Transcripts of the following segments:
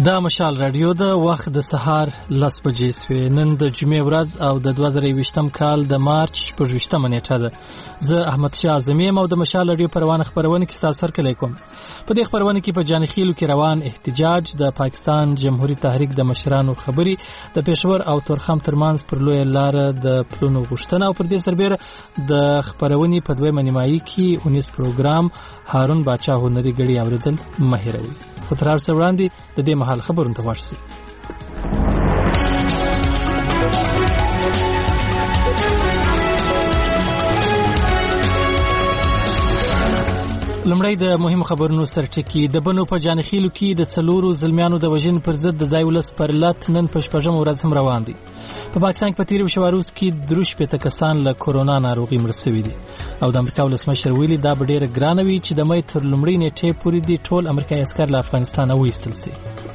دا مشال رادیو د وخت د سهار 10 بجې سوی نن د جمعې ورځ او د 2020م کال د مارچ 28مه نیټه ده. زه احمد شاه اعظمي او د مشال رادیو پروانه خبرونه کې تاسو سره کوم. په دې خبرونه کې په جانخیلو کې روان احتجاج، د پاکستان جمهوریت تحریک د مشرانو خبري، د پېښور او تورخم ترمنځ پر لوی لار د پلونو غوښتنه او پر دې سربېره د خبرونه په دویمه نیمایي کې 19 پروګرام هارون باچا هنري غړي اوریدل مهیروي. خو تر هر څه وړاندې د دې مهال خبرونه ته ورسئ. لمړی د مهمو خبرونو سرټکی. د بنو په جانخیلو کې د څلورو زلمیانو د وژنې پر ضد د ځای ولس پر لټ نن په شپږمه ورځ هم روان دي. په پاکستان کې په تیرو شواروز کې 3 کسان له کورونا ناروغي مړ شوي دي او د امریکا ولسمشر ویلي دا به ډېره ګرانه وي چې د مې تر لومړۍ نیټې پورې دي ټول امریکایي عسکر له افغانستان وایستل شي.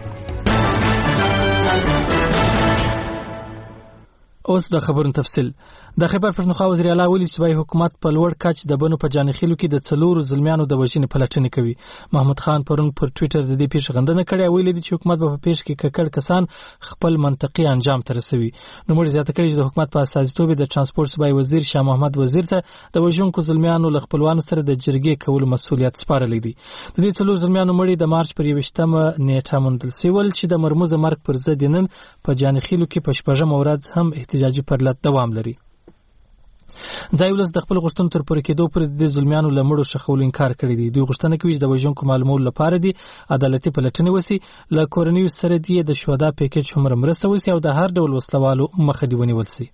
اوس د خبرونو تفصیل. د خیبر پښتونخوا وزیر اعلی ویلي چې صوبایي حکومت په لوړ کچ د بنو په جانخیلو کې د څلورو زلمیانو د وژنې پلټنې کوي. محمد خان پرون پر ټوئیټر د دې پیښې غندنه کړې، ویلي چې حکومت په پیښه کې ککړ کسان خپل منطقي انجام ته رسوي. نو موږ زیاته کړې چې د حکومت په اساسیتوب د ترانسپورت صوبایي وزیر شاه محمد وزیر ته د وژونکو زلمیانو له خپلوانو سره د جرګې کولو مسؤلیت سپارلی دی. د دې څلورو زلمیانو مړي د مارچ پر 20مه نیټه موندل شول چې د مرموزه مرګ پر ضد نن په جانخیلو کې په شپږمه ورځ هم احتجاجي پرلط دوام لري. ځای ولس د خپل غوښتنو تر پوره کېدو پورې د ظلمیانو له مړو ښخولو انکار کړی دی. دوی غوښتنه کوي چې د وژونکو معلومولو لپاره دي عدالتي پلټنې وسي، له کورنیو سره دي د شهدا پیکج هم مرسته وسي او د هر ډول وسلوالو مخه دی ونیول سي.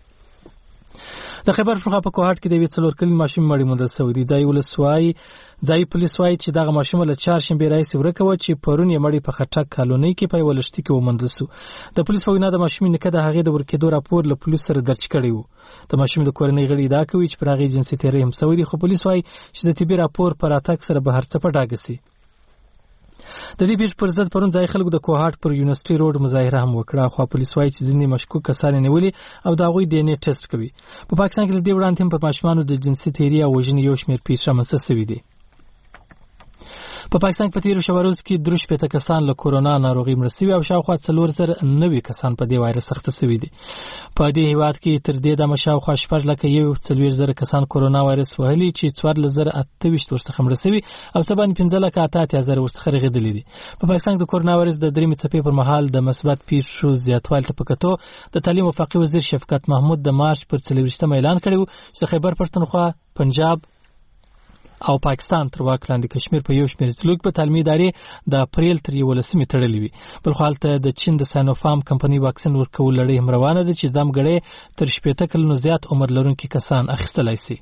د خیبر پښتونخوا په کوهاټ کې د یو 4 کلن ماشوم مړی موندل شوی دی. ځای پولیس وایي چې دغه ماشوم له چهارشنبې راهیسې ورکه وه چې پرون یې مړی په خټک کالونۍ کې په یوه لښتي کې وموندل شو. د پولیس په وینا د ماشومې نیکه د هغې د ورکېدو راپور له پولیس سره درج کړی و. د ماشومې د کورنۍ غړي ادعا کوي چې پر هغې جنسي تېری هم شوی دی، خو پولیس وایي چې د طبي راپور په راتګ سره به هر څه په ډاګه سي. د دې پیښې پر ضد پرون ځای خلکو د کوهاټ پر یونیورسيټي روډ مظاهره هم وکړه، خو پولیس وایي چې ځینې مشکوک کسان یې نیولي او د هغوی ډي ان اې ټیسټ کوي. په پاکستان کې له دې وړاندې هم پر ماشومانو د جنسي تېري او وژنې یو شمېر پیښې رامنځته شوي دي. په پاکستان کې په تیرو شواروز کې 3 کسان له کورونا ناروغي مړ شوي او شاوخوا 4,090 کسان په دې وایرس اخته شوي دي. په دې هیواد کې تر دې دمه شاوخوا 4,41,000 کسان کورونا وایرس وهلي چې 4,028 ورڅخه مړ شوي او 15,88,000 ورڅخه رغېدلي دي. په پاکستان کې د کورونا وایرس د 3 څپې پر مهال د مثبت پیښو زیاتوالي ته په کتو د تعلیم وفاقي وزیر شفقت محمود د مارچ پر 24مه اعلان کړی و چې خیبر پښتونخوا، پنجاب او پاکستان تر واک لاندې کشمیر په یو شمېر ځلوک په تعلیمي ادارې د اپریل تر 11مې تړلې وي. بل خو هلته د چین د ساینوفارم کمپنۍ واکسین ورکول لړۍ هم روانه ده چې دم ګړی تر 80 کلونو زیات عمر لرونکي کسان اخیستلی شي.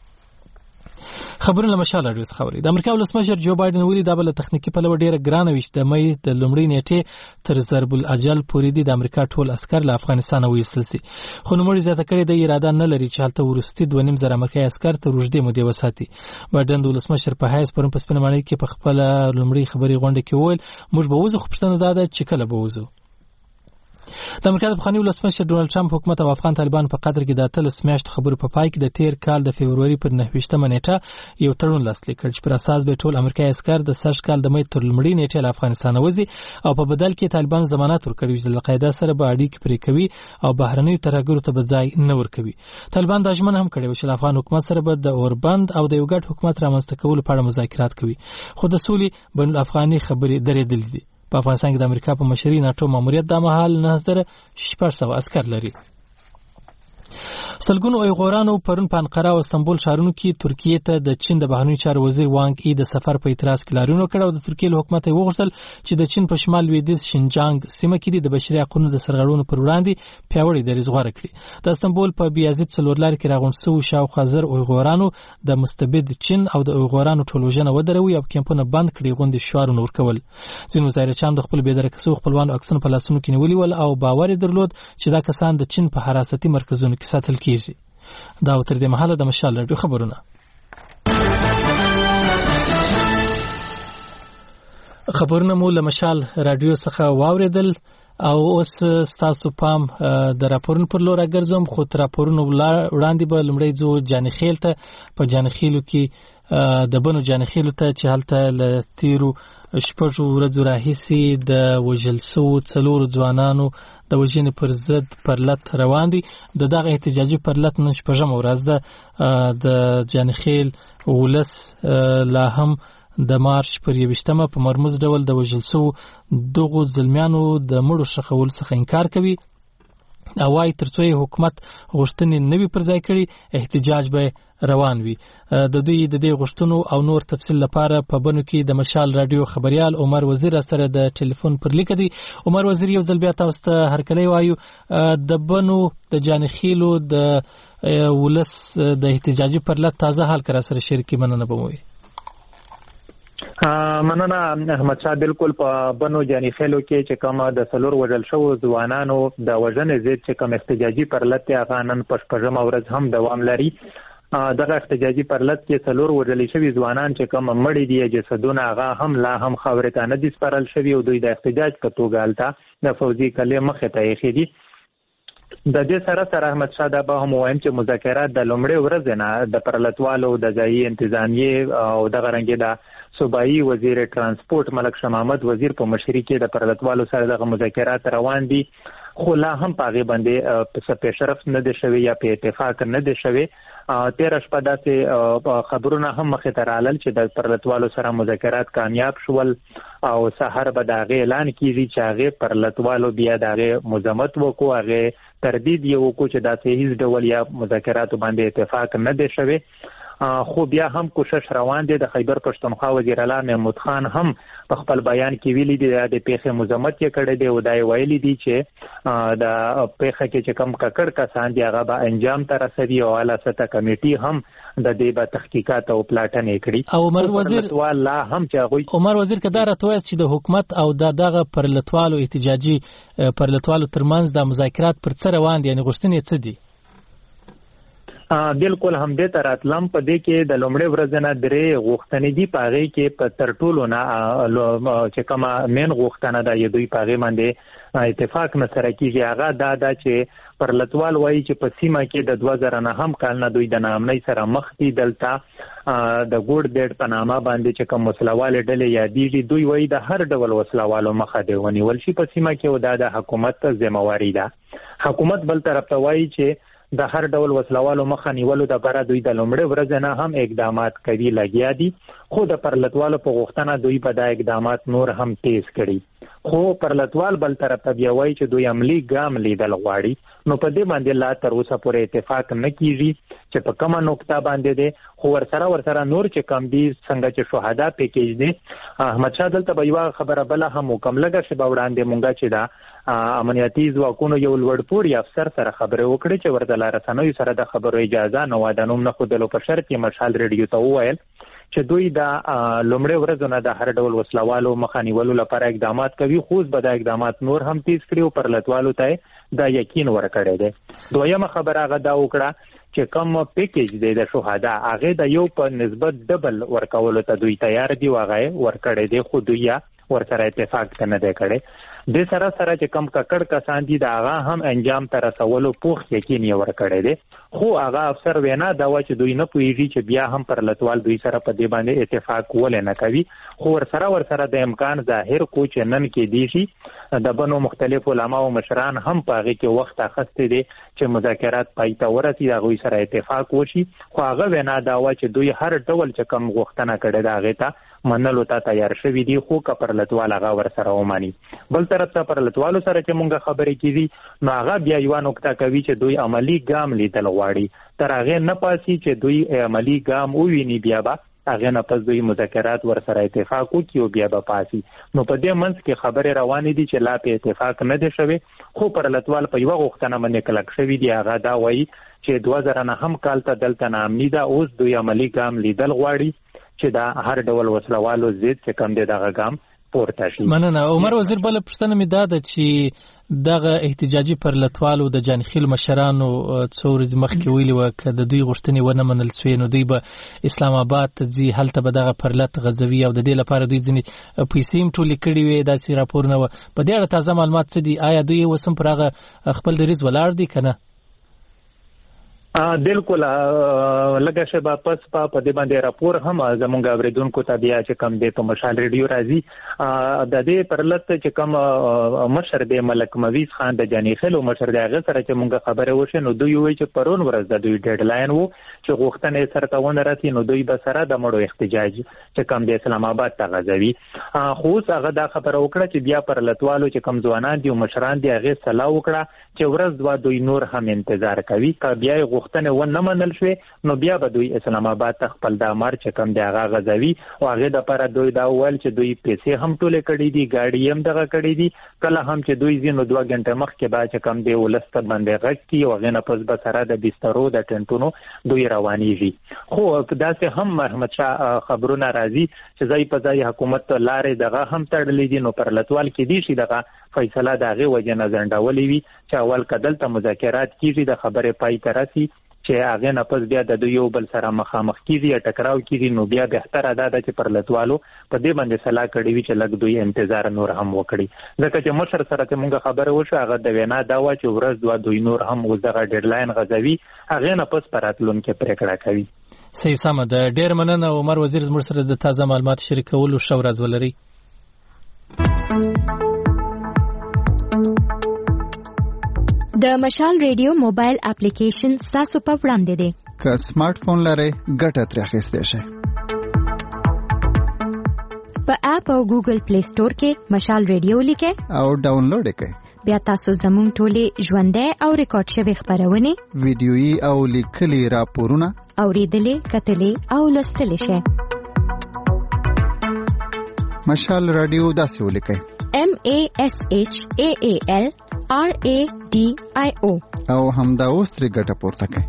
خبرونه مشال راډیو څخه اوري. د امریکا ولسمشر جو بایدن ویلي دا به له تخنیکي پلوه ډېره ګرانه وي چې د مې د لومړۍ نیټې تر ضرب الاجل پورې دي د امریکا ټول عسکر له افغانستان وایستل شي. خو نوموړي زیاته کړې د اراده نه لري چې هلته وروستي 2.5 امریکایي عسکر تر اوږدې مودې وساتي. بایدن د ولسمشر په حیث پرون په سپینه ماڼۍ کې په خپله لومړۍ خبري غونډه کې وویل موږ به وځو، خو پوښتنه دا ده چې کله به وځو. د امریکا د پخواني ولسمشر ډونالد ټرمپ حکومت او افغان طالبان په قطر کې د 13 میاشتو خبرو په پای کې د تیر کال د فبروري پر 29مه نیټه یو تړون لاسلیک کړ چې پر اساس به ټول امریکایي عسکر د سږ کال د مې تر لومړۍ نیټې له افغانستان وځي او په بدل کې طالبان ضمانت ورکړي چې د القاعده سره به اړیکې پرې کوي او بهرنیو ترهګرو ته به ځای نه ورکوي. طالبان دا ژمنه هم کړې وه چې د افغان حکومت سره به د اوربند او د یو ګډ حکومت رامنځته کولو په اړه مذاکرات کوي، خو د سولې بین الافغاني خبرې درېدلې دي. په افغانستان کې د امریکا په مشرۍ ناټو ماموریت د مهال 9,600 عسکر لري. سلګونو ایغورانو پرون په انقره او استانبول ښارونو کې ترکیې ته د چین د بهرنیو چارو وزیر وانګ ای د سفر په اعتراض کې لاریون وکړ او د ترکیې له حکومت یې وغوښتل چې د چین په شمال لویدیځ شینجانګ سیمه کې د بشري حقوقو د سرغړونو پر وړاندې پیاوړی دریځ غوره کړي. د استانبول په بیازید څلورلارې کې راغونډ شوي شاوخوا 1000 ایغورانو د مستبد چین او د ایغورانو ټول وژنه ودروي او کیمپونه بند کړي غوندې شعارونه ورکول. ځینو مظاهرچیانو د خپل بېدرکه شوي خپلوانو عکسونه په لاسونو کې نیولي ول او باور یې درلود چې دا کسان د چین په حراستي مرکزونو کې ساتل کیږي. دا تر دې مهاله د مشال راډیو خبرونه. خبرونه مو له مشال راډیو څخه واوریدل او اوس ستاسو پام د راپورونو پر لور راګرځوم، خو تر راپورونو وړاندې به لومړی ځو جانخیل ته. په جانخیلو کې د بنو جانخیلو ته چې هلته له تیرو 6 ورځو راهیسې د وژل شوو 4 ځوانانو د وژنې پر ضد پرلت روان دي. د دغه احتجاجي پرلت نن 6مه ورځ ده. د جانخیل ولس لا هم د مارچ پر 21مه په مرموز ډول د وژل شوو دغو زلمیانو د مړو ښخولو څخه انکار کوي او وايي ترڅو حکومت غوښتنې نه وي پر ځای کړي احتجاج به روان وي. د دوی د دې غوښتنو او نور تفصیل لپاره په بنو کې د مشال رادیو خبريال عمر وزیر سره د ټلیفون پر لیک دی. عمر وزیر یو ځل بیا تاسو ته هرکلی وایو. د بنو د جانخیلو د ولس د احتجاجي پرلت تازه حال کرا سره شریکي مننه بموي. مننه احمد شاه. بالکل په بنو جانخیلو کې چې کوم د 4 وژل شوو ځوانانو د وژنې ضد چې کوم احتجاجي پرلت هغه نن په 6مه ورځ هم دوام لري. دغه احتجاجي پرلت کې 4 وژل شوي ځوانان چې کوم مړي دي جسدونه هغه هم لا هم خاورې ته نه دي سپارل شوي او دوی د احتجاج په توګه هلته د فوزي کلې مخې ته ایښي دي. د دې سره احمد شاه دا به هم وایم چې مذاکرات د لومړۍ ورځې نه د پرلتوالو د ځایي انتظامیې او دغه رنګې د صوبایي وزیر ترانسپورت ملک شاه محمد وزیر په مشرۍ کې د پرلتوالو سره دغه مذاکرات روان دي. خو لا هم په هغې باندې په پیشرفت نه دی شوی یا په اتفاق نه دی شوی. 13 شپه داسې خبرونه هم مخې ته رالل چې د پرلتوالو سره مذاکرات کامیاب شول او سحر به د هغې اعلان کیږي چې هغې پرلتوالو بیا د هغې مذمت وکړو، هغې تردید یې وکړو چې داسې هیڅ ډول یا مذاکراتو باندې اتفاق نه دی شوی. خو بیا هم کوشش روان دی. د خیبر پښتونخوا وزیر اعلی محمود خان هم په خپل بیان کې ویلي دی د پیښې مذمت یې کړی دی او دا یې ویلي دی چې د پیښه کې چې کوم ککړ کسان دي هغه به انجام ته رسوي او اعلی سطح کمیټي هم د دې به تحقیقات او پلاټنې کړي. او عمر وزیر لا هم چې عمر وزیر کدا راته چې د حکومت او دغه پرلتوالو احتجاجي پرلتوالو ترمنځ د مذاکرات پر څه روان دي، یعنی غوښتنې څه دي؟ بالکل هم دې تراتلم په دې کې د لومړۍ ورځ نه 3 غوښتنې دي. په هغې کې په تر ټولو نه چې کومه مین غوښتنه ده یې دوی په هغې باندې اتفاق نه سره کېږي هغه دا ده چې پرلتوال وایي چې په سیمه کې د 2009 کال نه دوی د ناامنۍ سره مخ دي. دلته د ګوډ بیډ په نامه باندې چې کوم وسلوالې ډلې یادېږي دوی وایي د هر ډول وسلوالو مخه دی ونیول شي په سیمه کې او دا د حکومت ذمہواری ده. حکومت بل طرف ته وایي چې د هر ډول وسلوالو مخه نیولو لپاره دوی د لومړۍ ورځ نه هم اقدامات کوي لګیا دي. خو د پرلتوالو په غوښتنه دوی په دا اقدامات نور هم تیز کړي. خو پرلتوال بل طرف ته بیا وایي چې دوی عملی ګام لیدل غواړي. نو په دې باندې لا تر اوسه پورې اتفاق نه کیږي چې په کومه نقطه باندې دی. خو ورسره نور چې کم دي څنګه چې شهدا پیکیج دي. احمد شاه دلته به یو خبره بل هم کوم لګه شي باوړاندې مونږه چې دا امنیتي ځواکونو یو لوړپوړي افسر سره خبرې وکړي چې ورته لا رسنیو سره د خبرو اجازه نه و. د نوم نه ښودلو په شرط کې مشال ریډیو ته وویل چې دوی د لومړۍ ورځو نه د هر ډول وسلوالو مخه نیولو لپاره اقدامات کوي. خو به د اقدامات نور هم تیز کړي او پرلتوالو ته دا یقین ورکړی دی. دویمه خبره هغه دا وکړه چې کوم پیکیج دی د شهدا هغه د یو په نسبت ډبل ورکولو ته دوی تیار دي او هغه ورکړی دی. خو دوی ورسره اتفاق نه دی کړی. د سره چې کم ککړ کسان دي دا هغه هم انجام ته رسولو پوخ یقین یې ورکړی دی. خو هغه افسر وینا دا و چې دوی نه پوهیږي چې بیا هم پرلتوال دوی سره په دې باندې اتفاق ولې نه کوي. خو ورسره د امکان ظاهر کو چې نن کې دی شي د بنو مختلف علما او مشران هم په هغه کې وخت اخیستی دی چې مذاکرات پای ته ورسي هغوی سره اتفاق وشي. خو هغه وینا دا و چې دوی هر ډول چې کم غوښتنه کړې ده هغې ته منلو ته تیار شوي دي. خو که پرلتوال هغه ورسره ومني. بل طرف ته پرلتوالو سره چې مونږ خبرې کیږي نو هغه بیا یوه نکته کوي چې دوی عملی ګام لیدل غواړي. تر هغې نه پاسي چې دوی عملی ګام وویني بیا به هغې نه پس دوی مذاکرات ورسره اتفاق وکړي او بیا به پاسي. نو په دې منځ کې خبرې روانې دي چې لا په اتفاق نه دی شوی. خو پرلتوال په یوه غوښتنه باندې کلک شوي دي. هغه دا وایي چې 2009 کال ته دلته ناامني ده. اوس دوی عملی ګام لیدل غواړي چې دا هر ډول وسلوالو ضد چې کوم دی دغه ګام پورته شي. مننه. عمر وزیر بل پوښتنه مې دا ده چې دغه احتجاجي پرلتوالو د جانخیل مشرانو څو ورځې مخکې ویلي وه که د دوی غوښتنې ونه منل سوې نو دوی به اسلام آباد ته ځي، هلته به دغه پرلت غځوي او د دې لپاره دوی ځینې پیسې هم ټولې کړې وې. داسې راپورونه وه. په دې اړه تازه معلومات څه دي؟ آیا دوی اوس هم پر هغه خپل دریځ ولاړ دي که نه؟ بالکل لکه شبا پس په دې باندې راپور هم زموږ اوریدونکو ته بیا چې کم دی په مشال ریډیو راځي د دې پرلط چې کم مشر دی ملک مویز خان د جانی خلو مشر دی هغه سره چې موږ خبره وشو نو دوی وی چې پرون ورځ د دوی ډیډلاین وو چې غوښتنې سره تاونه راځي نو دوی به سره د مړو احتجاج چې کم دی اسلام آباد ته غځوي خو هغه دا خبره وکړه چې بیا پرلطوالو چې کم ځوانان دي او مشران دي هغه صلاح وکړه چې ورځ دوا دوی نور هم انتظار کوي کا بیا غوښتنه و نه منل شوې نو بیا به دوی اسلام آباد ته خپل د امر چې کم دی هغه غځوي او هغه د لپاره دوی دا ویل چې دوی پیسې هم ټولې کړې دي گاډي هم دغه کړې دي کله هم چې دوی زینو 2 غنټه مخکې با چې کم دی ولست باندې غټي او غنه پس به سره د بسترو د ټنټونو دوی روانيږي خو داسې هم محمد شاه خبرونه راځي چې ځای په ځای حکومت لارې دغه هم تړلې دي نو پر لټوال کې دي شي دغه فیصله دغه وجه نه ځنډولې وي چې اول کدل ته مذاکرات کیږي د خبرې پای ته راسي چې هغه نه پس بیا د یو بل سره مخامخ کیږي ټکراو کیږي نو بیا بهتره ده چې پر لټوالو په دې باندې صلاح کړي وي چې لګ دوی انتظار نور هم وکړي ځکه چې مشر سره ته مونږ خبره وشو هغه د وینا دا و چې ورځ دوا دوی نور هم وزغه ډیډلاین غځوي هغه نه پس پراتلون کې پریکړه کوي صحیح سم ده ډیر مننه عمر وزیر زموږ سره د تازه معلومات شریکولو شو ورځ ولري د مشال ریډیو موبایل اپلیکیشن تاسو په وړاندې دی که سمارټ فون لرئ ګټه ترې اخیستی شئ په اپ او ګوګل پلی سٹور کې مشال ریډیو لیکئ او ډاونلوډ کړئ بیا تاسو زموږ ټولې ژوندۍ او ریکارډ شوی خبرونه ویډیويي او لیکلي راپورونه اوریدلې کتلې او لوستلې شئ مشال رادیو داسې ولیکئ MASHAAL RADIO او همدا اوس ترې ګټه پورته کړئ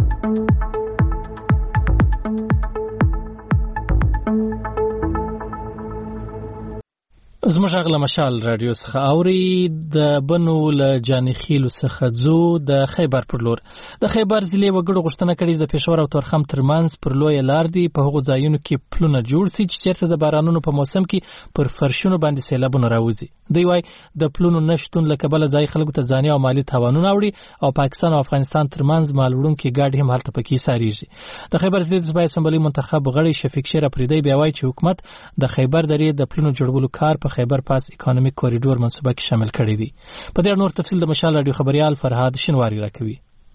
زموږ غلا مشال رادیو څخه اوري د بنو له جانخیل څخه ځو د خیبر پر لور د خیبر ضلع وګړو غوښتنه کړې د پېښور او تورخم ترمنځ پر لوی لار دی په هغو ځایونو کې پلونه جوړ شي چې چیرته د بارانونو په موسم کې پر فرشونو باندې سیلابونه راوځي دوی وايي د پلونو نشټون له کبله ځای خلکو ته ځاني او مالی تاوانونه اوري او پاکستان او افغانستان ترمنځ مال وړونکي ګاډي هم هلته پکې ساريږي د خیبر ضلع د صوبایي اسمبلی منتخب غړي شفیق شیر افریدی بیا وايي چې حکومت د خیبر درې د پلونو جوړولو کار په خیبر پاس اکانومیک کوریډور منصوبه کې شامل کړی دی په دې نور تفصیل د مشال رادیو خبريال فرهاد شینواری راکوي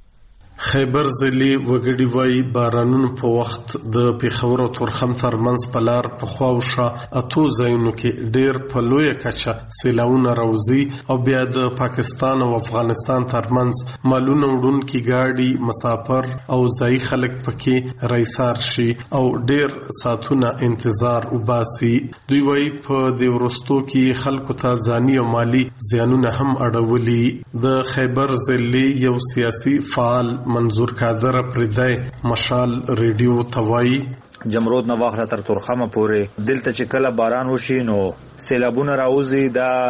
خیبر ضلع وګړي وايي بارانونو په وخت د پیښور او تورخم ترمنځ په لار په خواوشا اتو ځایونو کې ډېر په لویه کچه سیلاونه راوځي او بیا د پاکستان او افغانستان ترمنځ مالونه وړونکي ګاډي مسافر او ځایي خلک پکې رایسار شي او ډېر ساعتونه انتظار وباسي دوی وايي په دې ورستو کې خلکو ته ځاني او مالی زیانونه هم اړولي د خیبر ضلع یو سیاسي فعال منظور قادر پردای مشال ریډیو توای جمرود نه واخله تر تورخمه پورې دلته چې کله باران وشي نو سیلابونه راوځي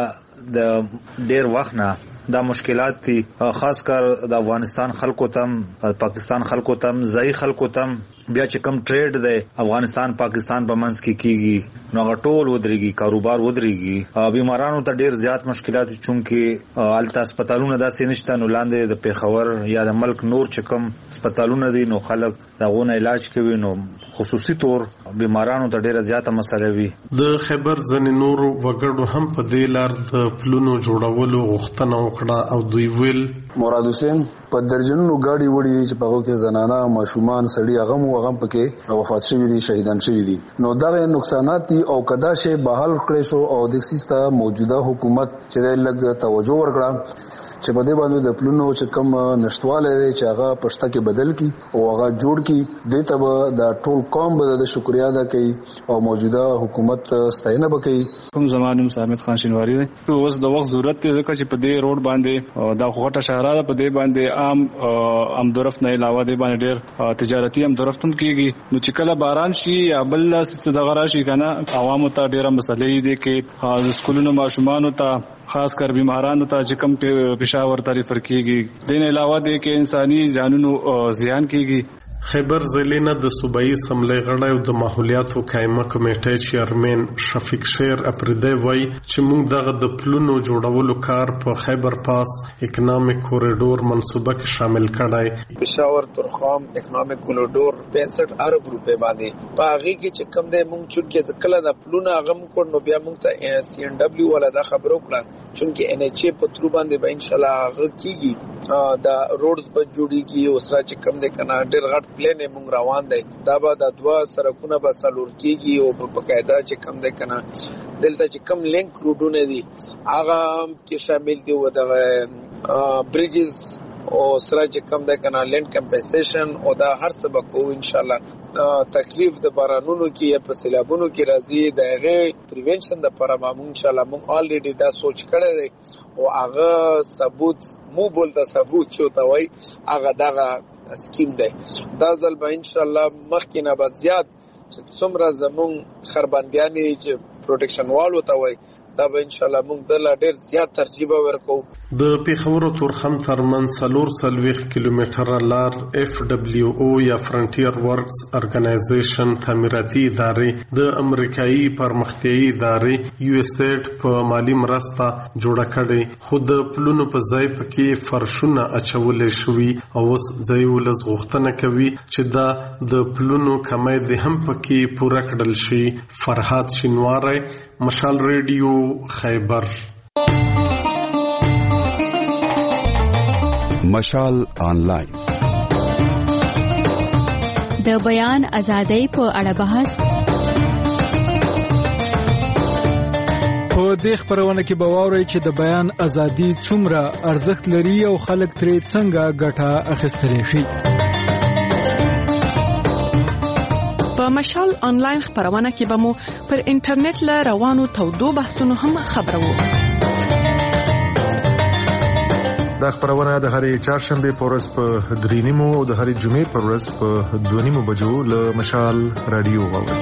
د ډیر وخت نه دا مشکلات دي خاص کر د افغانستان خلکو تم پاکستان خلکو تم ځای خلکو تم بیا چې کم ټریډ دی افغانستان پاکستان په منځ کې کیږي نو غټول ودرېږي کاروبار ودرېږي بیمارانو ته ډیر زیات مشکلات چونکه الته هسپتالونه داسې نشته نو لاندې د پیښور یا د ملک نور چې کم هسپتالونه دي نو خلک دغه علاج کوي نو خصوصي تور بیمارانو ته ډیره زیاته مسله وي د خیبر ځنې نور وګړو هم په دې لار د پلونو جوړولو غوښتنه وکړه او دوی ویل مراد حسین په درجنونو گاډي وړي چې په هغه کې زنانه ماشومان سړي هغه پکې وفات شوي دي شهیدان شوي دي نو دا نقصانات دي او کدا شی بحال کړی شو او د سیسته موجوده حکومت چې لږ توجه ورکړه چې په دې باندې د پلونو چې کم نشټواله دي چې هغه پښتا کې بدل کی او هغه جوړ کی د ته د ټول قوم به د شکریا ادا کوي او موجوده حکومت ستاینه وکړي کوم زمانه مسامت خان شینواری دی اوس د وخت ضرورت دی ځکه چې په دې روډ باندې دا غوټه شهر ده په دې باندې عام درفت نه علاوه دی باندې ډېر تجارتي هم درفت هم کیږي نو چې کله باران شي یا بل څه دغه راشي کنه عوامو ته ډېر مسلې دي کې د سکولونو ماشومان ته خاص کر بیمارانو ته چې کم پېښور ته ریفر کیږي دین علاوه د کې انساني جانونو زیان کیږي خیبر ضلع نه د صوبایي اسمبلی غړی او د ماحولیاتو قایمه کمیټې چیرمن شفیق شیر اپریدی وایي چې موږ دغه د پلونو جوړولو کار په خیبر پاس اکنامک کوریډور منصوبه کې شامل کړی. پېښور تورخم اکنامک کوریډور 65 ارب روپے باندې په هغه کې چې کم دی موږ چونکې د کله د پلونو هغه کو نو بیا موږ ته سی ان ډبلیو ولا دا خبرو کړه چونکې ان ایچ ای په تر باندې به ان شاء الله هغه کیږي دا روډز به جوړیږي او سره چې کم دی کنه ډېر غټ پلان موږ روان دی دا به د دوا سرکونه به سالور کیږي او په قاعده چې کم دی کنه دلته چې کم لینک روډونه دي هغه کې شامل دي و د بریجز او سره چې کم دی کنه لینډ کمپنسیشن او دا هر څه به کوو ان شاء الله. تکلیف د بارانونو کې یا په سیلابونو کې راځي د هغه پریونشن د لپاره مو ان شاء الله موږ الریډي دا سوچ کړی دی او هغه ثبوت مو بول د ثبوت چې تا وای هغه دغه سکیم دی دا ځل به ان شاء الله مخکې نه بعد زیات چې څومره زمون خربندیانې چې پروټیکشن وال وته وای دا به ان شاء الله موږ د لا ډیر زیات ترجیح ورکو. د پېښور او تورخم ترمن 440 کیلومتره لار اف دبليو او یا فرنټیر ورکس ارګنایزیشن تعمیراتي ادارې د امریکایي پرمختیایي ادارې یو اس ایډ په مالی مرسته جوړه کړې خو د پلونو په ځای پکې فرشونه اچول شوي او اوس ځای ولز غوښتنه کوي چې دا د پلونو کمای د هم پکې پوره کړل شي. فرحات شینواری، مشال ریډیو، خیبر. مشال آنلاین د بیان ازادۍ په اړه بحث. په دې خبرونه کې به واورئ چې د بیان ازادي څومره ارزښت لري او خلک ترې څنګه ګټه اخیستلی شي. په مشال آنلاین خبرونه کې به مو پر انټرنیټ له روانو تودو بحثونو هم خبرو. دا خبرونه د هرې چهارشنبه په ورځ په 3:30 او د هرې جمعې په ورځ په 2:30 بجو له مشال رادیو واورئ.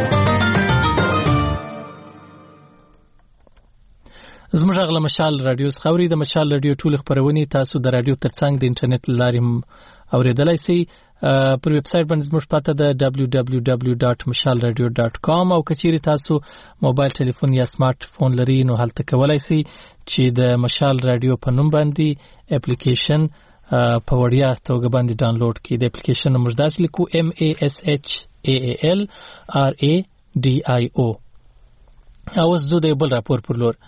زموږ غل مشال رادیو څخه د مشال رادیو ټول خبرونه تاسو د رادیو ترڅنګ د انټرنیټ لارې اوریدلای شئ. پر ویب سټ باندې زموږ پته ده www.mashalradio.com او کچېری تاسو موبایل ټلیفون یا سمارټ فون لري نو هلته کولای شئ چې د مشال رادیو په نوم باندې اپلیکیشن په وړیا توګه باندې ډاونلوډ کړئ. د اپلیکیشن نمبر داسې لیکو MASHALRADIO. اوس زه د بل راپور پر لور.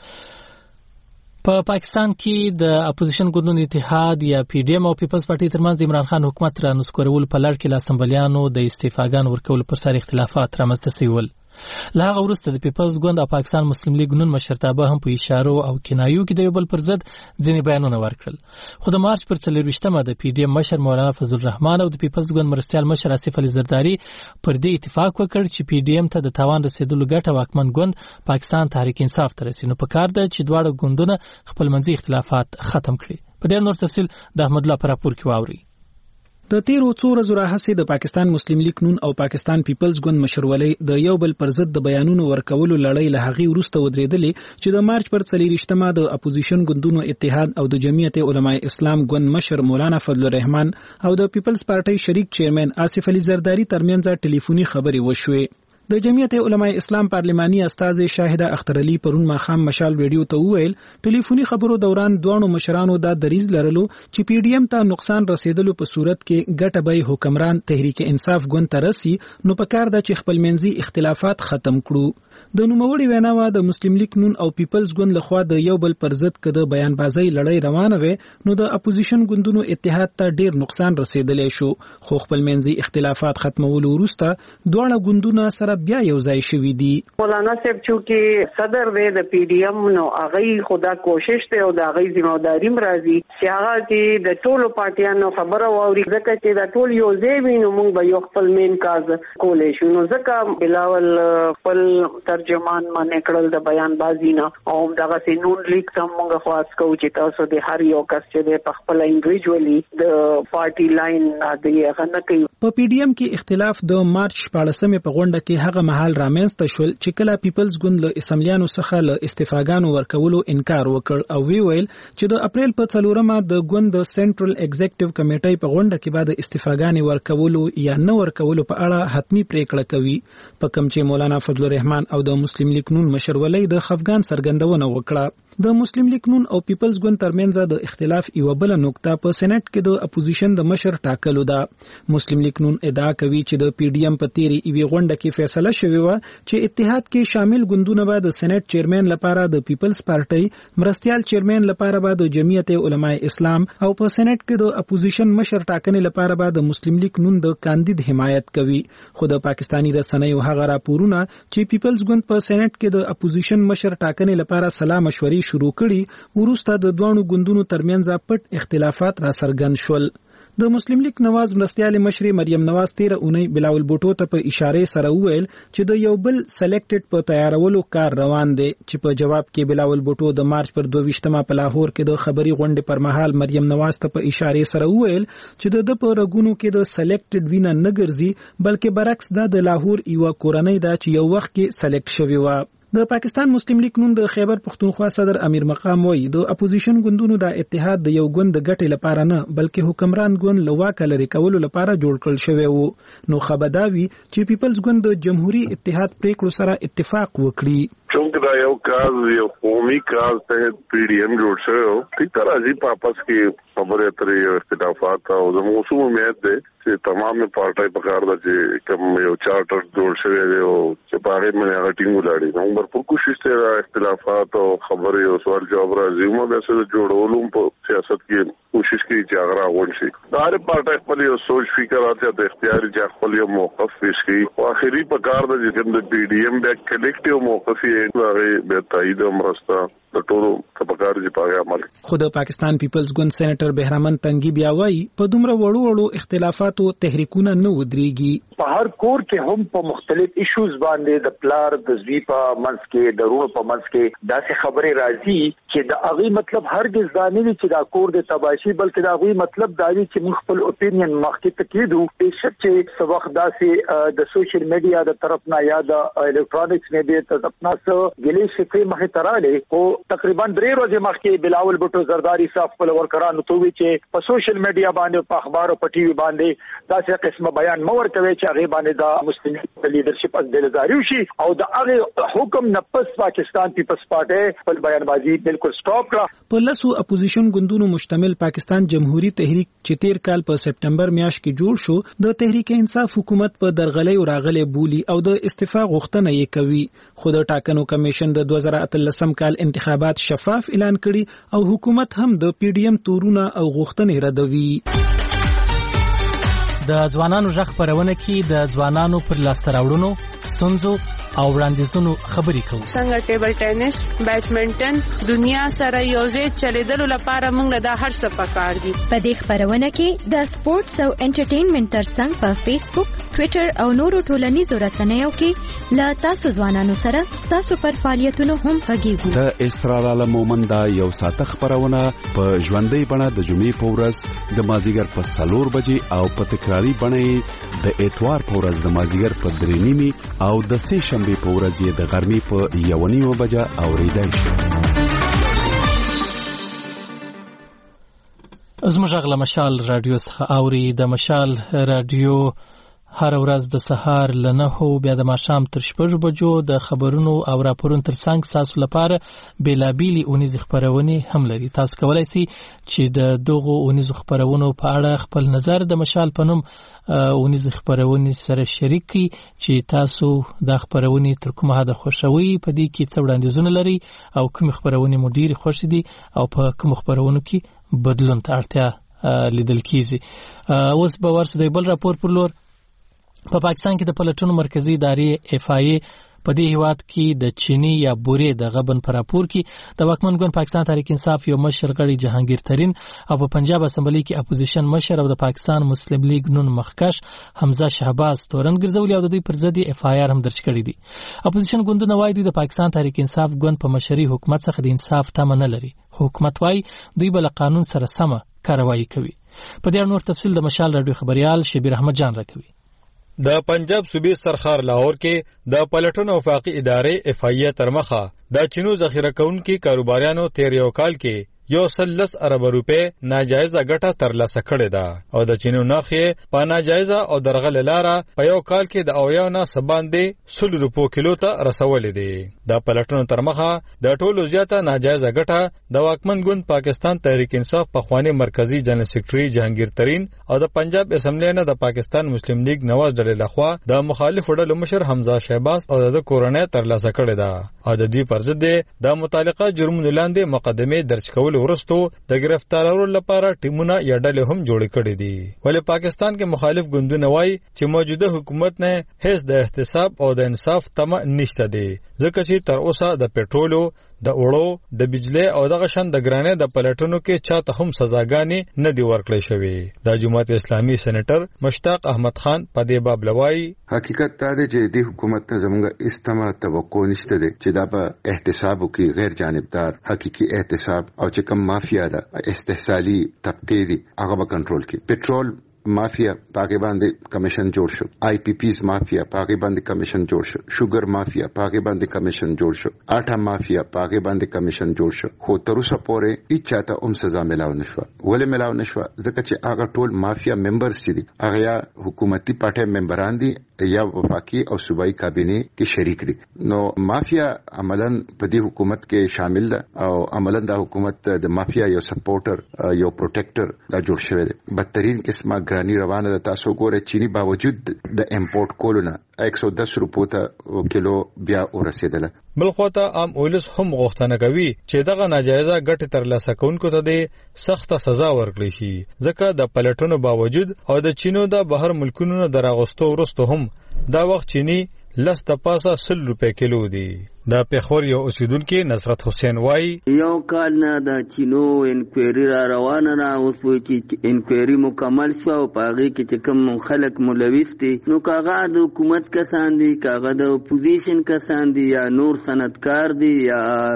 په پاکستان کې د اپوزیشن ګوندونو اتحاد یا پی ډی ایم او پیپلز پارټي ترمنځ د عمران خان حکومت را نسکورول په لړ کې لا اسمبلیانو د استعفاګان ورکول پر سر اختلافات رامنځته شول. له هغه وروسته د پیپلز ګوند او پاکستان مسلم لیگ نون مشرتابه هم په اشارو او کنایو کې د یو بل پر ضد ځینې بیانونه ورکړل. خو د مارچ پر 24مه د پی ډی ایم مشر مولانا فضل الرحمن او د پیپلز ګوند مرستیال مشر آصف علي زرداری پر دې اتفاق وکړ چې پی ډی ایم ته د تاوان رسیدلو ګټه واکمن ګوند پاکستان تحریک انصاف ته رسي. نو پکار ده چې دواړه ګوندونه خپل منځي اختلافات ختم کړي. په دې نور تفصیل د احمد الله پر راپور کې واوري. د تیرو څو ورځو راهیسې د پاکستان مسلم لیگ نون او پاکستان پیپلز ګوند مشرولۍ د یو بل پر ضد د بیانونو ورکولو لړۍ له هغې وروسته ودرېدلې چې د مارچ پر 24مه د اپوزیشن ګوندونو اتحاد او د جمعیت علماء اسلام ګوند مشر مولانا فضل الرحمن او د پیپلز پارټي شریک چیرمن آصف علي زرداری ترمنځ ټلیفوني خبرې وشوې. د جمعیت علماء اسلام پارلماني استاذ شاهده اختر علي پرون ماخام مشال ریډیو ته وویل ټلیفوني خبرو دوران دوانو مشرانو دا دریز لرلو چې پی ډی ایم ته نقصان رسیدلو په صورت کې ګټه به حکمران تحریک انصاف ګوند ته رسي نو پکار ده چې خپل منځي اختلافات ختم کړو. د نوموړي ویناوه د مسلم لیگ نون او پیپلز ګوند لخوا د یو بل پر ضد کده بیان بازی لړۍ روانه وي نو د اپوزیشن ګوندونو اتحاد ته ډیر نقصان رسیدلی شو. خو خپل منځي اختلافات ختمولو وروسته دواړه ګوندونه سره بیا یو ځای شوي دي. مولانا صاحب چې صدر دی د پی ډی ایم نو هغه خدا کوشش ته او د هغه ذمہداري مرضی چې هغه چې د ټولو پارټیانو خبره واوري ځکه چې د ټول یو ځای وي نو موږ به یو خپل مین کاز کولای شو. نو ځکه بلاول خپل ترجمان باندې کړل د بیان بازی نه او دغه سينون لیک ته موږ خواست کوو چې تاسو د هر یو کس چې په خپل انډیویډوالي د پارټي لاین د هغه نه کوي. په پی ډی ایم کې اختلاف د مارچ 14مه په غونډه کې هغه مهال رامنځته شول چې کله پیپلز ګوند له اسمبلیانو څخه له استعفاګانو ورکولو انکار وکړ او ویل چې د اپریل په 4مه د ګوند د سنټرل ایگزیکټیو کمیټې په غونډه کې بعد استعفاګانې ورکولو یا نه ورکولو په اړه حتمی پریکړه کوي په کوم چې مولانا فضل الرحمن او د مسلم لیگ نون مشر ولی د خفګان څرګندونه وکړه. د مسلم لیگ نون او پیپلز ګوند ترمنځ د اختلاف یو بل نقطه په سېنات کې د اپوزیشن د مشر ټاکلو ده. مسلم لیگ نون ادعا کوي چې د پی ډی ایم په تیری ایوي غونډه کې فیصله شوې و چې اتحاد کې شامل ګوندونه به د سېنات چیرمن لپاره د پیپلز پارټي مرستيال چیرمن لپاره به د جمعیت علماء اسلام او په سېنات کې د اپوزیشن مشر ټاکنې لپاره به د مسلم لیگ نون د کاندید حمایت کوي. خو د پاکستانی رسنیو هغه راپورونه چې پیپلز ګوند په سېنات کې د اپوزیشن مشر ټاکنې لپاره سلا مشورې شروع کړي وروسته د دوه ګوندونو ترمنځ پټ اختلافات را څرګند شول. د مسلم لیگ نواز مرستيال مشر مریم نواز 13 اونۍ بلاول بوټو ته په اشاره سره وویل چې د یو بل سلیکټډ په تیارولو کار روان دی چې په جواب کې بلاول بوټو د مارچ پر 22مه په لاهور کې د خبري غونډې پر مهال مریم نواز ته په اشاره سره وویل چې د په رګونو کې د سلیکټډ وینه نه ګرځي بلکې برعکس د لاهور یو کورنۍ دا چې یو وخت کې سلیکټ شوی و. د پاکستان مسلم لیگ نون د خیبر پختونخوا صدر امیر مقام وایي د اپوزیشن ګوندونو د اتحاد د یو ګوند د ګټې لپاره نه بلکې حکمران ګوند لواکه لري کولو لپاره جوړ کړل شوی وو. نو خبرداوی چې پیپلز ګوند د جمهوریت اتحاد پریکړو سره اتفاق وکړي. چونکه دا یو کاز یو قومي کاز ته پی ډی ایم جوړ شوی ټیک تر ازي پاپس کې خبره اترې او اختلافات او زموږ اصول امید ده چې تمام پارټای په کار ده چې کوم یو چارټر جوړ شوی دی او چې په هغه باندې هغه ټینګ ولاړی نو پر کوشش ته اختلافات او خبرې او سوال جواب راځي مو به څه جوړولو په سیاست کې کوشش کوي چې هغه غون شي. هر پارټای خپل یو سوچ فکر راځي د اختیاري چې خپل یو موقف پیش کوي او اخري په کار ده چې د پی ډی ایم بیک کلیکټیو موقف یې هغه به تایید مرسته د ټولو کپکار چې پاره عمل. خو د پاکستان پیپلز ګوند سېنیټر بهرامن تنګي بیا وایي په دومره وړو اختلافاتو تحریکونه نه ودرېږي. په هر کور کې هم په مختلف ایشوز باندې د پلار د زوی په منځ کې د ورور په منځ کې داسې خبرې راځي چې د هغه مطلب هرګز دا نه وي چې دا کور د تباشي بلکې دا هغه مطلب دا وي چې موږ خپل اپینین مخکې تکیدو بهشکه چې څو وخت داسې د سوشل میډیا د طرف نه یا د الکترونیکس میډیا ته خپل څه ګلې شکې مخې تراله او تقریبا 3 ورځې مخکې بلاول بوټو زرداری صاحب خپل ورکرانو ته وی چې په سوشل میډیا باندې په اخبار او په ټي وي باندې داسې قسمه بیان مو ورکوي چې هغه باندې د مسلمان لیدرشپ ازدلزاري شي او د هغه حکم نه پس پاکستان پیپلز پارټي خپل بیانبازي بالکل سټاپ کړه. په لاسو اپوزیشن ګوندونو مشتمل پاکستان جمهوریت تحریک چې 13 کال په سپټمبر میاشت کې جوړ شو د تحریک انصاف حکومت په درغلۍ او راغلې بولی او د استعفا غوښتنه یې کوي. خو د ټاکنو کمیشن د 2013 کال انتخابات شفاف اعلان کړي او حکومت هم د پی ډی ایم تورونه او غوښتنې ردوي. د ځوانانو ژغ خبرونه کې د ځوانانو پر لاسته راوړنو ستونزو او وړاندیزونو خبرې کوو. څنګه ټیبل ټینس بیډمنټن دنیا سره یوځای چلیدلو لپاره موږ د هر څه پکار دي. په دې خبرونه کې د سپورتس او انټرټینمنټ ترڅنګ په فیسبوک ټوئیټر او نورو ټولنیزو رسنیو کې لا تاسو ځوانانو سره تاسو پر فعالیتونو هم غږیږو. د اسرار عالم مومند یو ساعت خبرونه په ژوندۍ بڼه د جمعې په ورځ د مازیګر په 4 بجې او په تکراری بڼه د اتوار په ورځ د مازیګر په 3:30 او د سه شنبه په ورځ د غرمې په 1:30 بجې اوریدای شي. زموږ غلا مشال رادیو څخه اوري. د مشال رادیو هر ورځ د سهار ل 9 بیا د ماښام تر 6 بجو د خبرونو او راپورونو ترڅنګ تاسو لپاره بیلابیلی اونیز خبرونه هم لري. تاسو کولای شئ چې د دغه اونیز خبرونو په اړه خپل نظر د مشال په نوم اونیز خبرونه سره شریک کړئ چې تاسو د خبرونه تر کومه حد خوښوي په دې کې څه وړاندیزونه لري او کوم خبرونه مو ډیر خوښ دي او په کوم خبرونو کې بدلون ته اړتیا لیدل کیږي. اوس به ورسره بل راپور پر لور. په پاکستان کې د پلټنو مرکزی ادارې اف آی ای په دې هیواد کې د چینی یا بورې د غبن پر راپور کې د واکمن ګوند پاکستان تحریک انصاف یو مشر غړي جهانگیر ترین او په پنجاب اسمبلی کې اپوزیشن مشر او د پاکستان مسلم لیگ نون مخکش حمزه شهباز تورن ګرځولي او د دوی پر ضد اف آی آر هم درج کړی دي. اپوزیشن ګوندونه وایي دوی د پاکستان تحریک انصاف ګوند په مشري حکومت څخه د انصاف تمه نه لري. حکومت وایي دوی بل قانون سره سم کاروایی کوي. په دې نور تفصیل د مشال رادیو خبريال شبیر احمد جان راکوي. د پنجاب صوبې سرخار لاهور کې د پلټنو وفاقي ادارې FIA تر مخه د چینو ذخیره کوونکي کاروباریانو تیر یو کال کې 110 ارب روپے ناجایزه ګټه ترلاسه کړې ده او د چینو نرخ په ناجایزه او درغله لاره په یو کال کې د اویا نه سباندې 100 روپو کیلو ته رسولې دي د پلټنو تر مخه د ټولو زیاته ناجایزه ګټه د واکمن ګوند پاکستان تحریک انصاف په خوانی مرکزی جنرال سیکریټري جهانگیر ترین او د پنجاب اسمبلی نه د پاکستان مسلم لیگ نواز ډلې لخوا د مخالف ډلو مشر حمزه شهباز او د کورونې ترلاسه کړې ده او د دې پر ضد د متعلقه جرمونو لاندې مقدمه درج کول ورستو د گرفتارولو لپاره ټیمونه یا ډلې هم جوړ کړې دي ولې پاکستان کې مخالف ګوندونه وایي چې موجوده حکومت نه هیڅ د احتساب او د انصاف تمه نشته دي ځکه چې تر اوسه د پېټرولو د اوړو د بجلی او د غشن د ګرانې د پلټنو کې چاته هم سزاګانې نه دی ورکړې شوې د جماعت اسلامي سېنیټر مشتاق احمد خان په دې باب لوي حقیقت دا دی چې د حکومت ته زموږ استماع توقع نشته دی چې دا په احتساب کې غیر جانبدار حقيقي احتساب او چې کوم مافیا ده استحصالي طبقه دي هغه به کنټرول کړي پېټرول مافیا پاکي باندې کمیشن جوړ شو IPPs مافیا پاکي باندې کمیشن جوړ شو شوګر مافیا پاکي باندې کمیشن جوړ شو آټا مافیا پاکي باندې کمیشن جوړ شو خو تر اوسه پورې هیڅ چاته سزا ملاو نشو ولې ملاو نشو ځکه چې هغه ټول مافیا ممبرز دي هغه یا حکومتي پټه ممبران دي یا وفاقي او صوبایي کابینه کې شریک دي نو مافیا عملاً په دې حکومت کې شامل ده او عملاً د حکومت د مافیا یو سپورټر یو پروټیکټر دا جوړ شوی دی بدترین قسمه ګرانی روانه ده تاسو ګوره چینی باوجود د امپورټ کولونه 110 روپو ته کیلو بیا ورسېدله بلخواته عام اولس هم غوښتنه کوي چې دغه ناجایزه ګټه ترلاسه کوونکو ته د سخت سزا ورکړي شي ځکه د پلټنو باوجود او د چینو د بهر ملکونو دراغستو ورستو هم دا وخت چینی لس د پاسه 100 روپے کیلو دی دا پیښور یو اوسیدونکو نصرت حسین وای یو کال نه د چینو انکوایری را روانه را اوس چې انکوایری مکمل شو او پاغي کې چې کوم خلک ملوث دي نو کاغه د حکومت کسان دي کاغه د اپوزیشن کسان دي یا نور سندکار دي یا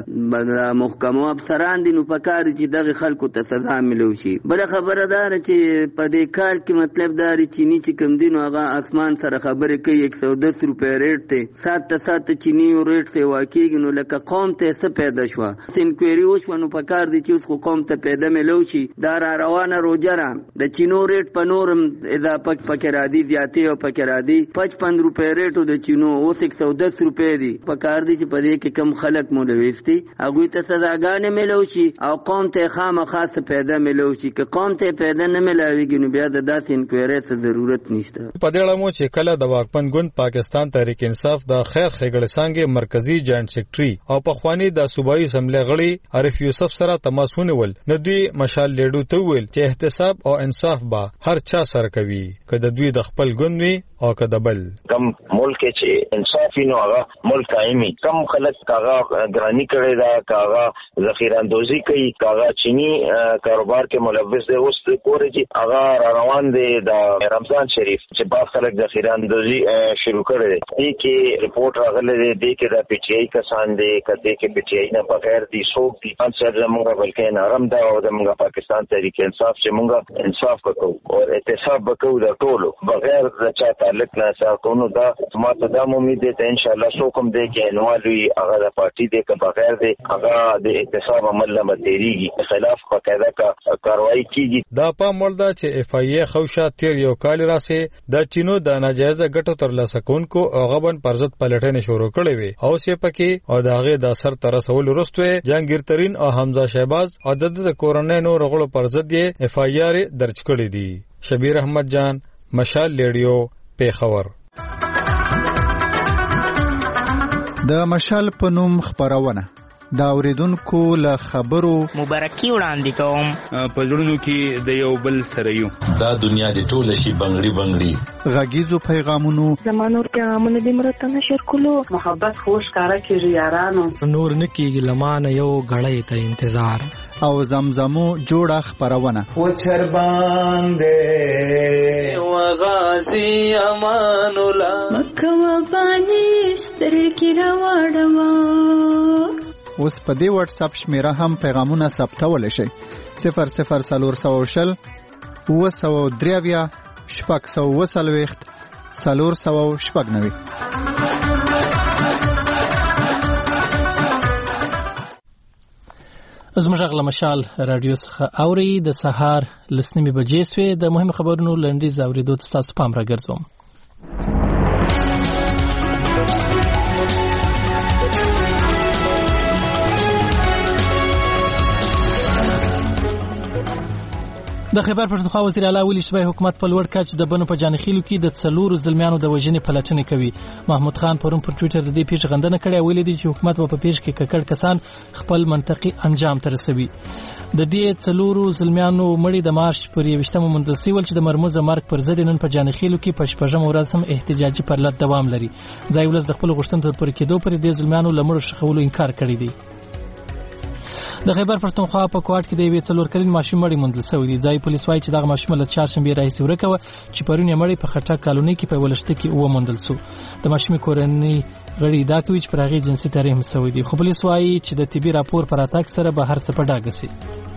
د محکمو افسران دي نو پکاري چې دغه خلکو ته سزا ملو شي بل خبردار چې په دې کال کې مطلب داري چینی چې کوم دي نو هغه اسمان سره خبرې کوي 110 روپے ریټ ته 7 چینی ریټ ته واکیږي نو لکه قوم ته څه پیدا شو انکوایری وشو نو پکار دي چې اوس قوم ته پیدا ملو شي دا را روانه روجره د چینو ریټ په نورم اضافه پکې را دي زیاتې او پکې را دي 55 روپے ریټو د چینو اوس 110 روپے دي پکار دي چې په دې کې کم خلک ملوث دي هغه ته سزاګانې ملو شي او قوم ته خامخاص پیدا ملو شي که قوم ته پیدا نه ملاويږي نو بیا د داسې انکوایری ته ضرورت نشته په دې اړه مو چې کله د واکمن ګوند پاکستان تحریک انصاف د خیر خېګړ څنګه مرکزی جوائنٹ سیکریټري او په خوانی د صوبایي اسمبلی غړي عارف یوسف سره تماس ونیول نو دوی مشال لیډو ته ویل چې احتساب او انصاف به هر چا سره کوي کله دوی د خپل ګوند وي او کله بل کم ملک چې انصافي نو هغه ملک قائمي کم خلک کاغه ګرانی کړي دا کاغه ذخیره اندوزی کوي کاغه چینی کاروبار کې ملوث دي اوس کورې چې هغه روان دي د رمضان شریف چې با خلک ذخیره اندوزی شروع کړي دي کې ریپورت راغله دي کې د پی ټی آی کسان دي کته کې پی ټی آی نه بغیر دي څوک دي انصر زموږ بلکې نرم دا او زموږ پاکستان تحریک انصاف چې موږ انصاف وکړو او احتساب وکړو د ټولو بغیر د چا تعلق نه ساتونو دا ماته د امید ده ان شاء الله څوک هم دې کې انوالوي هغه د پارټي دې که بغیر دې هغه د احتساب عمل نه متریږي خلاف باقاعده کاروایی کیږي دا په مولدا چې اف ای خوشا تیر یو کال راسه د چینو د ناجایزه ګټو ترلاسه کونکو او غبن پرزت پلټنه شروع کړې وي او سه پکې او داغه د اثر تر رسول وروسته جهانگیر ترین او حمزه شهباز او د کورونې نور غړو پرزت یې اف ای آر درج کړی دي شبیر احمد جان مشال لیډیو پیښور د مشال پنوم خبرونه دا اوریدونکو له خبرو مبارکي وړاندې کوم په ژوندو کې د یو بل سره یو دا دنیا د ټول شي بنگړي غږیزو پیغامونو زمانور پیغامونه د مرته نشر کولو محبت خوش کارا کیږي یارانو نور نکیږي لمانه یو غړې ته انتظار او زمزمو جوړه خبرونه و چر باندې و غازی امان الله مکه و باندې سترګې راوړم اوس په دې واتس اپ شمیره هم پیغامونه ثبتول شي 00 400 903 شپږ 140 496. زموږ غږ له مشال رادیو څخه اوري د سهار لسنیمې بجې سوې د مهم خبرونو لنډیز اورېدو ته ستاسو پام راګرځوم. د خیبر پښتونخوا وزیر اعلی ویلي چې حکومت په لوړ کچ د بنو په جانخیلو کې د 4 ظلمیانو د وژنې پلټنې کوي. محمود خان پرون پر ټوئیټر د دې پیښې غندنه کړې او ویلي دی چې حکومت په پیښه کې ککړ کسان خپل منطقي انجام ته رسوي. د دې 4 ظلمیانو مړي د مارچ پر 21 موندل شوی چې د مرموزه مرګ پر ضد نن په جانخیلو کې په شپږم ورځ هم احتجاجي پرلط دوام لري. ځای ولس د خپل غوښتنو تر پوره کېدو پر دې ظلمیانو لمړو شخولو انکار کړی دی. د خیبر پښتونخوا په کوټ کې د یوې 4 کلن ماشوم مړی موندل شوی دی. ځای پولیس وايي چې دغه ماشوم له چهارشنبه راهیسې ورکه و چې پرون یې مړی په خټک کالونی کې په ولشت کې موندل شو. د ماشوم کورنۍ غړي دا کوي چې پر هغه جنسي تحریم شوی دی، خو پولیس وايي چې د طبي راپور پر اتاک سره به هر څه په ډاګه سي.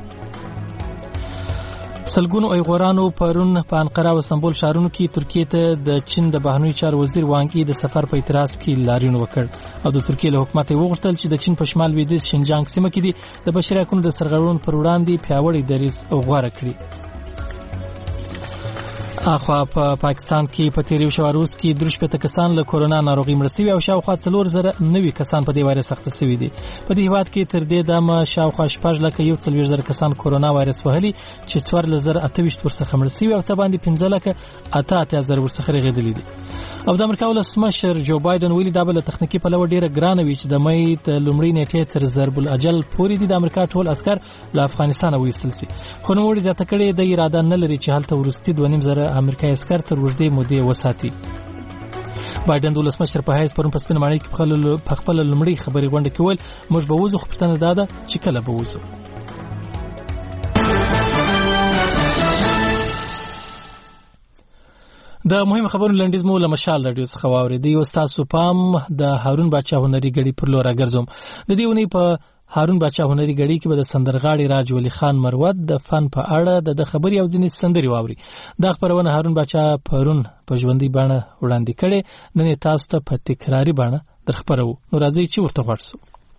سلګونو ایغورانو پرون په انقره او استانبول ښارونو کې ترکیه ته د چین د بهرنیو چارو وزیر وانګ ای د سفر په اعتراض کې لاریون وکړ او د ترکیه له حکومت وغوښتل چې د چین په شمال لویدیځ شینجانګ سیمه کې د بشري حقوقو د سرغړونو پر وړاندې پیاوړی دریځ غوره کړي. اخوا په پاکستان کې په تیریو شواروز کې 3 کسان له کورونا ناروغي مړ شوي او شاوخوا 4,090 کسان په دې وایرس اخته شوي دي. په دې هیواد کې تر دې دمه شاوخوا 4,41,000 کسان کورونا وایرس وهلي چې 4,028 ورڅخه مړ شوي او څه باندې 15,88,000 ورڅخه رغېدلي دي. او د امریکا ولسمشر جو بایدن ویلي دا بل تخنیکی پلوه ډیره ګرانه وي چې د مې ته لومړی نیټه تر ضرب الاجل پورې د امریکا ټول عسكر له افغانستان وایستل شي. خو نو وړي ځته کړي د اراده نه لري چې هلته ورستي 2.5 امریکایي عسكر تر وړاندې مودې وساتي. بایدن د ولسمشر په حیث پرون په سپینمانۍ کې په خپل لومړی خبري غونډه کې ویل موږ به وځو، خو پښتنه داده چې کله به وځو. د مهم خبرونو لنډیز مو له مشال رادیو څخه واورېدی. یو تاسو پام د هارون باچا هنري غړي پر لور راګرځوم. د دې ونی په هارون باچا هنري غړي کې به د سندرغاړي راج ولی خان مروت د فن په اړه د خبري او ځینې سندري واوري. دا خبرونه هارون باچا پرون په ژوندۍ باندې وړاندې کړي، نن تاسو ته په تکراری باندې درخبرو. نو راځي چې ورته ورسو.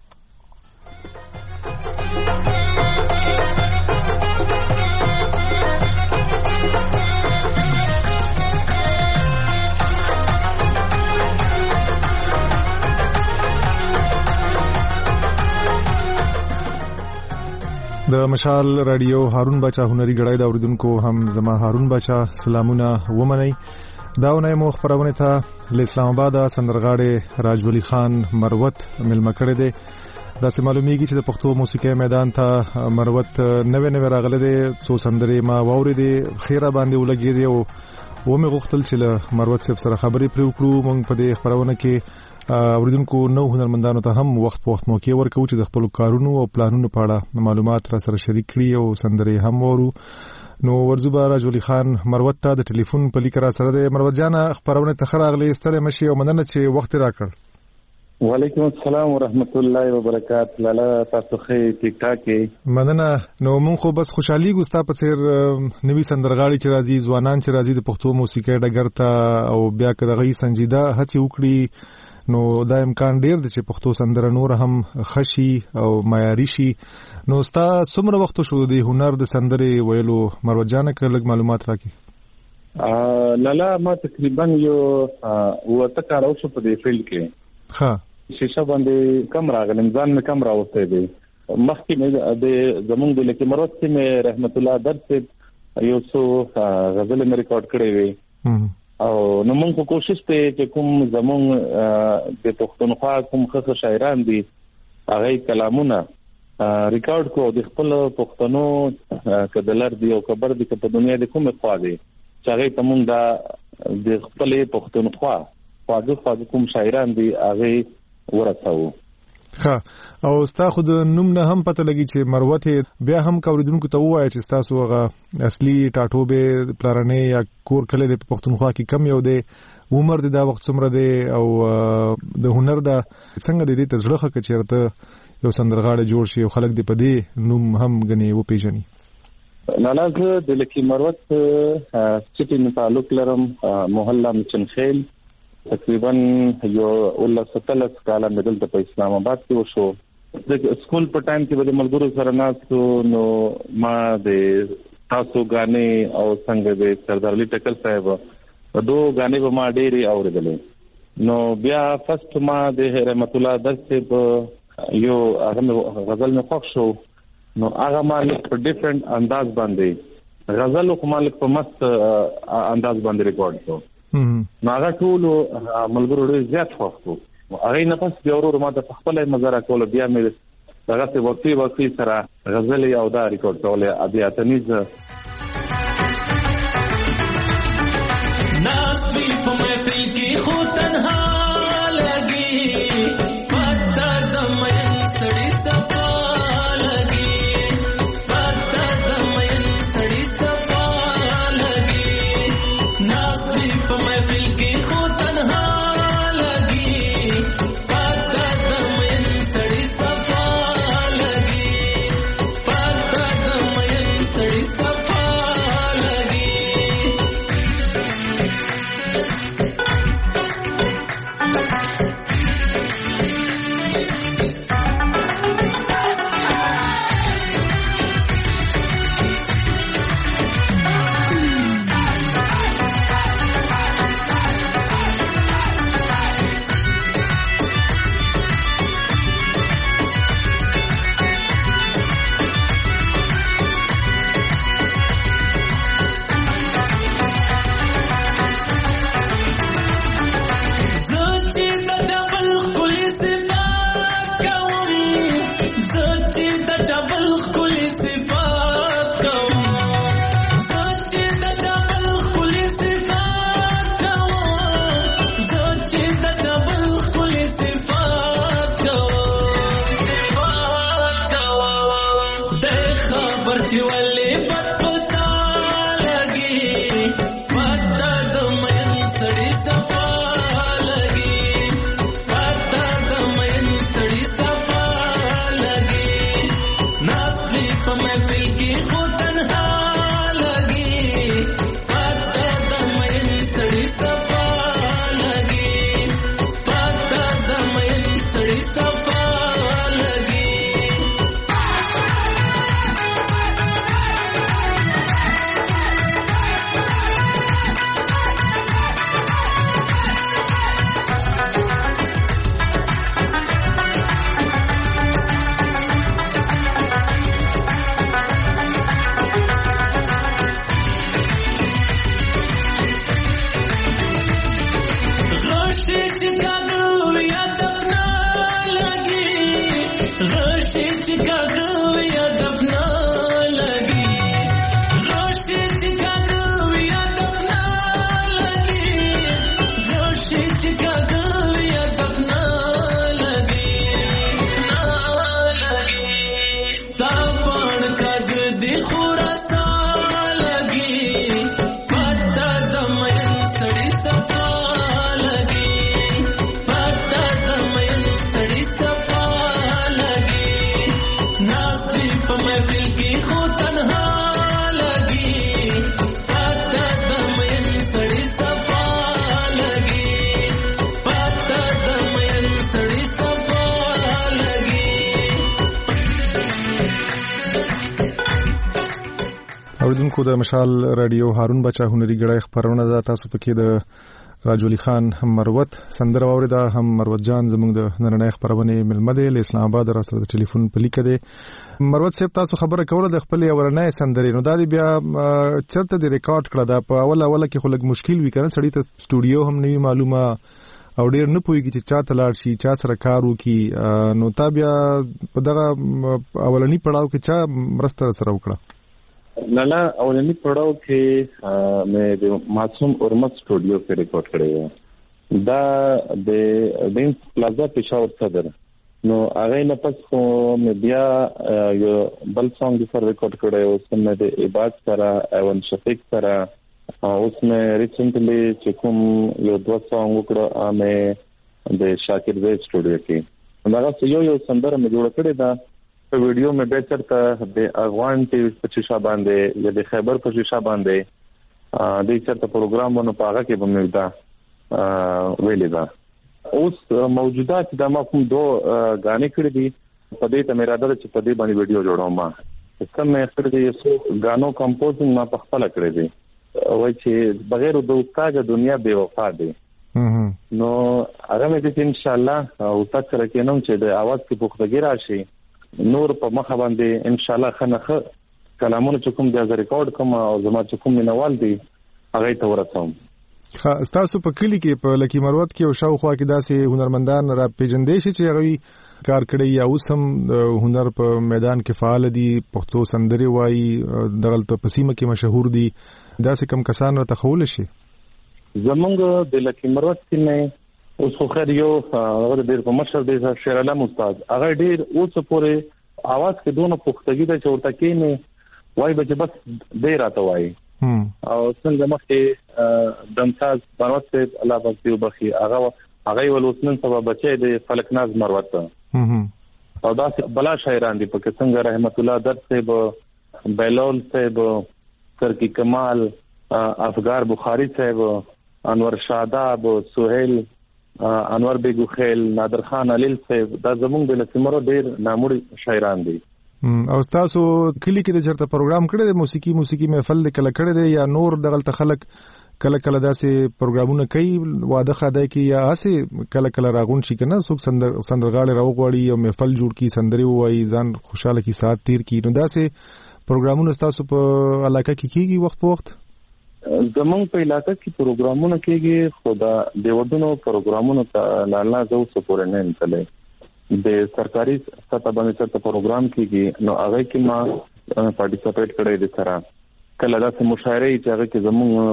د مشال رادیو هارون باچا هنري غړای دا اوریدونکو هم زما هارون باچا سلامونه ومني. داونه مو خبرونه ته له اسلام آباد سندرغاړي راج ولی خان مروت ملما کړی دی. دا سه معلومیږي چې د پښتو موسیقي میدان ته مروت نوې راغله دي. څو سندري ما واوري دي خیره باندې ولګي دي او مې غوښتل چې له مروت صاحب سره خبرې پرې وکړو. موږ په دې خبرونه کې اوریدونکو نو هنرمندانو ته هم وخت په وخت موقع ورکو چې د خپل کارونو او پلانونو په اړه معلومات را سره شریک کړي او سندري هم ورو. نو ورزوبا راج ولی خان مروت ته د ټلیفون په لیک را سره د مروت جان خبرونه تخراغلي ستړي مشي او مننه چې وخت راکړ. وعلیکم السلام ورحمت الله وبرکات. لاله تاسو خې ټیک ټاک مننه. نو مونږ خو بس خوشحالي ګستا په سر نوی سندرغاړي چې راځي ځوانان چې راځي د پښتو موسیقي ډګر ته او بیا کدغه سنجیده هڅه وکړي. نو دا امکان ډیر دی چې پښتو سندره نور هم خشي او معیاري شي. نو ستا څومره وخت شو د هنر د سندرې ویلو مروت جان کې لږ معلومات راکړي. لاله ما تقریبا یو وته کار اوسه په دې فیلډ کې ها شیشه باندې کم راغلم، ځان مې کم راوته دی. مخکې مې د زمونږ د لکه مروت کې مې رحمت الله درس یو څو غزل مې ریکارډ کړې وي او نو موږ کوشش ته چې کوم زمونږ د پښتونخوا کوم ښه شاعران دي هغه کلامونه ریکارډ کو د خپل پښتنو کدلر دی او خبر دي په دنیا د کومه خوا دي چې هغه تمون دا د خپل پښتونخوا خواږه کوم شاعران دي هغه ورثاو. ها او ستا خود نوم نه هم پته لګی چې مروت بیا هم کوریدونکو ته وایي چې تاسو هغه اصلي ټاټوبه پلارنې یا کور کله د پښتونخوا کې کم یو دی عمر د دا وخت څومره دی او د هنر دا څنګه د دې تزړه کې چیرته یو سندرغاړي جوړ شي او خلک دې په دې نوم هم غني و پیژني. نالازه د لکی مروت سټی نه تعلق لرم محله مچنخیل تقریبا یو ول 17 کال مدل په اسلام آباد کې وشو د سکول په ټایم کې به ملګرو سره ناستو نو ما د تاسو غانې او څنګه د سردار علي ټکل صاحب دوه غانې به ما ډېری اوریدلې نو بیا فرست ما د رحمت الله درس یو هغه غزل نه خوښ شو نو هغه مالک په ډیفرنٹ انداز باندې غزل او مالک په مست انداز باندې ریکارډ کړو نو هغه ټول ملګرو ډېر زیات خوښ وو هغه نه پس بیا ورو ما د خپل مزرا کول بیا مې هغه څه وقتی سره غزل او دا ریکارډ کولې بیا تمیز ناس بھی په محفل کې خو تنها لګي پتا د مې سړی صفا اوریدونکو د مشال رادیو هارون بچا هنري غړای خبرونه ده تاسو پکې د راجولی خان مروت سندره اوریدا هم مروت جان زموږ د نړۍ خبرونه ملمده له اسلام آباد راستره د ټلیفون په لیکه ده مروت صاحب تاسو خبره کوله د خپل اورنۍ سندرې نو دا بیا چرته د ریکارډ کړه دا په اوله کې خو لګ مشکل وی کنه سړی ته سټوډیو هم نه معلومه او ډیر نه پويږي چې چا تلاړ شي چا سره کار وکي نو تا بیا په دغه اولنی پړاو کې چا مرسته سره وکړه نه اولنی پړاو کې مې د معصوم اورمت سټوډیو کې ریکارډ کړی دا د ډینس پلازا پېښور صدر نو هغه نه پس خو مې بیا یو بل سانګ د سره ریکارډ کړی او سم د عبادت سره ایون شفیق سره اوس مې ریسنټلی چې کوم یو دوه سانګ وکړه مې د شاکر زید سټوډیو کې هغه یو سندره مې جوړ کړی دا په ویډیو مې به چرته د افغان ټي وي په شیشه باندې یا د خیبر په شیشه باندې د چرته پروګرامونو په هغه کې به مې دا ویلې ده اوس موجودات د مفهوم غانې کړې دي په دې ته مې اراده چې په دې باندې ویډیو جوړوم ما کوم مې خپل دې یو غانو کمپوزینګ ما په خپل کړې دي وای چې بغیر د استاد دنیا بے وفا دي نو هغه مې چې ان شاء الله او تاسو سره کېنوم چې د आवाज کې پختګی راشي نور په مخ باندې ان شاء الله خنخه کلامونه چې کوم د ریکارډ کوم او زما چې کوم منوال دي هغه ته ورسوم. تاسو په کلی کې په لکی مروت کې او شاوخوا کې داسې هنرمندان را پیژندې شي چې هغه کار کړی یا اوس هم هنر په میدان کې فعال دي پښتو سندري وایي دغلته پسیمه کې مشهور دي داسې کم کسان را تخول شي زمونږ د لکی مروت کې نه اوس خو خیر یو هغه ډېر په مشر دی شیر علم استاد هغه ډېر اوس پورې आवाज کې دونه پختګی د چورته کې نه وای به بس ډېر راته وای او څنګه مخکې دمساز بنوت الله پاک یو بخي هغه ولوسنن سبا بچي د فلکناز مروت او دا بلا شاعران دي په څنګه رحمت الله در صاحب بیلول صاحب کرکی کمال افغار بخاری صاحب انور شاداب سہیل انور بیگو خیل نادر خان علیل صاحب دا زمونږ د لسمرو ډیر ناموړي شاعران دي او تاسو کلی کې د چرته پروګرام کړی د موسیقي محفل کله کړی دی یا نور دغلت خلک کله کله داسې پروګرامونه کوي واده خاده کې یا اسه کله کله راغون شي کنه څوک سندرغاړي راوغوړي او محفل جوړ کی سندري وایي ځان خوشاله کی سات تیر کی نو داسې پروګرامونه تاسو په علاقه کې کیږي وخت په وخت زمونږ په علاقه کې پروګرامونه کیږي خدا د ودونو پروګرامونه ته لاله زو سپورې نه انتلې د سرکاري سطح باندې څه پروګرام کیږي نو هغه کې ما پارټیسپیټ کړی دي سره کله داسې مشاعره چې هغه کې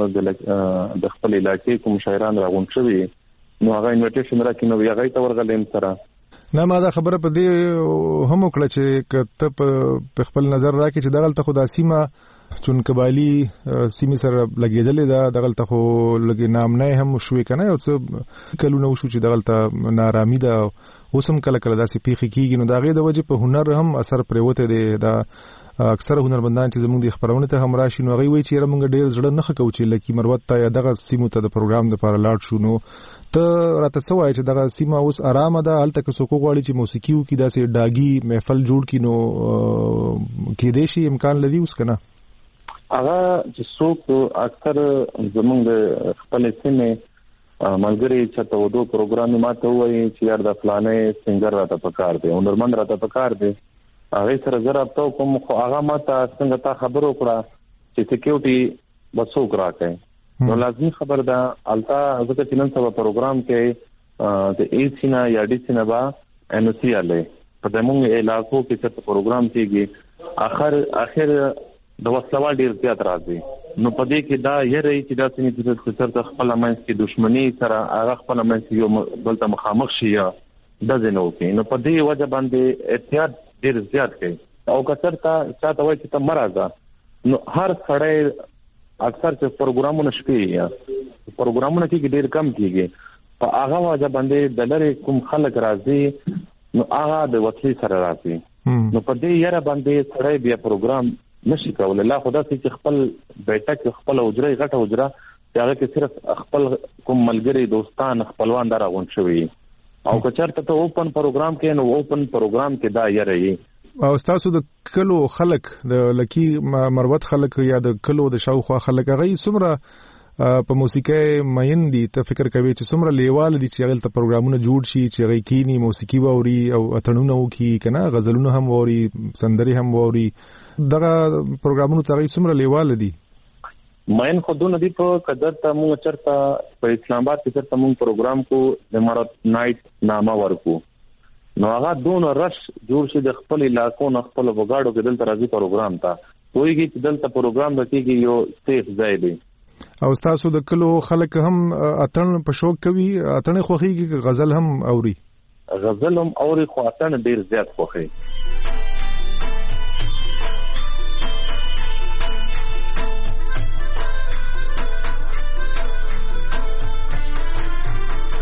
زمونږ د خپل علاقې کوم شاعران راغون شوي نو هغه انویټیشن راکې نو هغه ته ورغلم سره نه ما دا خبره په دې هم وکړه چې کته په خپل نظر راکې چې دغلت خدا سیمه چون کبالی سیمه سره لګیدلې دا دغلت خو لګي نام نه هم شوې کنه او څه کلونه وشو چې دغلت نارامی ده اوسم کله کله داسې پیخي کیږي نو دا غي د وجه په هنر هم اثر پروته دی دا اکثر هنرمندان چې زموږ د خبرونه ته هم راشي نو غي وی چې موږ ډیر زړه نه خکو چې لکه مروت ته یا دغه سیمه ته د پروګرام لپاره لاړ شو نو ته راته سوای چې دغه سیمه اوس آرامه ده هلته که څوک غواړي چې موسیقي وکړي داسې ډاګي محفل جوړ کړي نو کې دې شي امکان لري اوس کنه هغه چې څوک اکثر زموږ د خپل سیمه ملګری چې ته ودو پروګرام ماته وایي چې یار د فلانه سنگر راته پکار دی هنرمند راته پکار دی هغه سره زره تاسو کوم خو هغه ماته څنګه تا خبرو کړه چې سکیورټي بسو کراکې نو لازمي خبر ده التا ځکه چې نن سبا پروګرام کې د ایسینا یا ډیسینا با انوسی اله په دموږ علاقو کې څه پروګرام کېږي اخر د وسلوال ډیر زیات راځي نو په دې کې دا یې رہی چې دا څنګه چې څرته خپل منځ کې دښمنی سره هغه خپل منځ کې یو بلته مخامخ شي د زنو کې نو په دې وجه باندې احتیاط ډیر زیات کوي او کثر تا چاته وایي چې ته مرزه نو هر سړی اکثر چې پروګرامونه شپې یا پروګرامونه کې ډیر کم کیږي په هغه وجه باندې د لری کوم خلک راځي نو هغه د وڅې سره راځي نو په دې یاره باندې سړی بیا پروګرام نشي کولای لا خدا چې خپل بیٹک خپل اوجره غټه اوجره هغه کې صرف خپل کوم ملګری دوستان خپلوان دراغون شوی او کچرته ته اوپن پروګرام کې نو اوپن پروګرام کې دا یې رہی او تاسو د کلو خلک د لکی مروت خلک یا د کلو د شاوخوا خلک هغه څومره په موسیقي مین دي ته فکر کوي چې څومره لیوال دي چې هغه ته پروګرامونه جوړ شي چې هغه کینی موسیقي ووري او اتړونه وکي کنه غزلونه هم ووري سندري هم ووري دغه پروګرامونو ته څومره لیوال دي مین خودونه دی په قدر ته مونږ چرته په اسلام آباد کې چرته مونږ پروګرام کو د مارات نایټ نامه ورکو نو هغه دون رش جوړ شي د خپل علاقو نه خپل وګاړو کې دلته راځي پروګرام ته وایي چې دلته پروګرام دکې یو سیف ځای دی او تاسو د کلو خلک هم اتن په شوق کوي اتن خوخي غزل هم اوري غزل هم اوري خو اتن ډیر زیات خوخي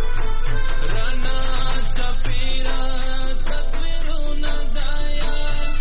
رانا چپیرا تصویرونه دایا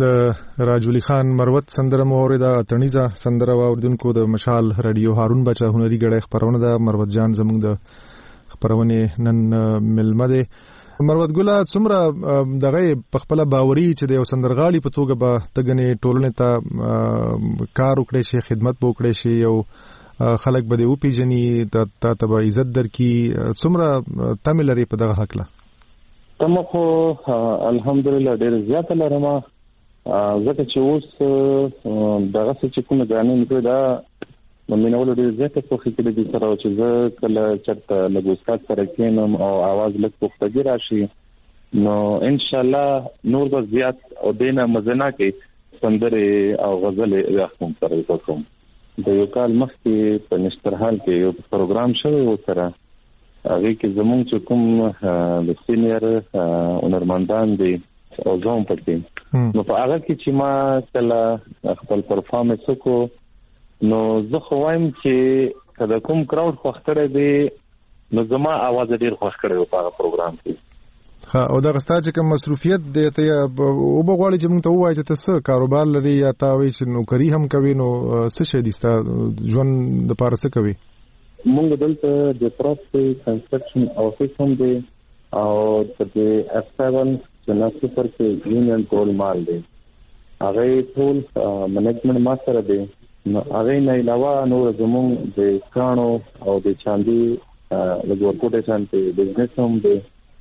د راجولي خان مروت سندره مو اوریدا تنیزه سندره اوریدونکو د مشال رادیو هارون بچا هنري غړې خبرونه د مروت جان زموږ د خبرونه نن ملمه ده. مروت ګله څومره دغه په خپل باوري چې د یو سندرغاړي په توګه به تګنې ټولنې ته کار وکړي شي، خدمت وکړي شي، یو خلک به دې وپیژني، ته به عزت درکړي، څومره تمه لري په دغه حق له؟ تمه خو الحمدلله ډېر زیاته لرم، ځکه چې اوس دغه څه چې کومه غانې نکړه دا مینول ډېر زیاته خوښي کړې دي سره چې زه کله چرته له ګوستاد سره کېنم او आवाज لږ پختګي راشي نو ان شاء الله نور به زیات او دینه مزنا کې سندره او غزل یا کوم سره کوم. د یو کال مخکې په نشترحال کې یو پروګرام شوی و سره هغه کې زمونږ چې کوم د سینیئر هنرمندان دي او زوم پکې نو په هغه کې چې ما کله خپل پرفارمنس وکړو نو زه خو وایم چې کله کوم کراود خوښ کړی دی نو زما आवाज ډیر خوښ کړی په هغه پروګرام کې. ها او دا غستا چې کوم مصروفیت دی ته او بغواړي چې موږ ته وایي چې تاسو کاروبار لري یا تاسو چې نوکری هم کوي نو څه شي دي ستاسو ژوند د پاره څه کوي؟ مونږ دلته د پروسس کنسټرکشن افیس هم دی او د F7 جناسو پر کې یونین ټول مال دی، هغه ټول منیجمنت ما سره دی. نو هغه نه علاوه نور زموږ د کانو او د چاندي د ورکوټه چانته بزنس هم دی.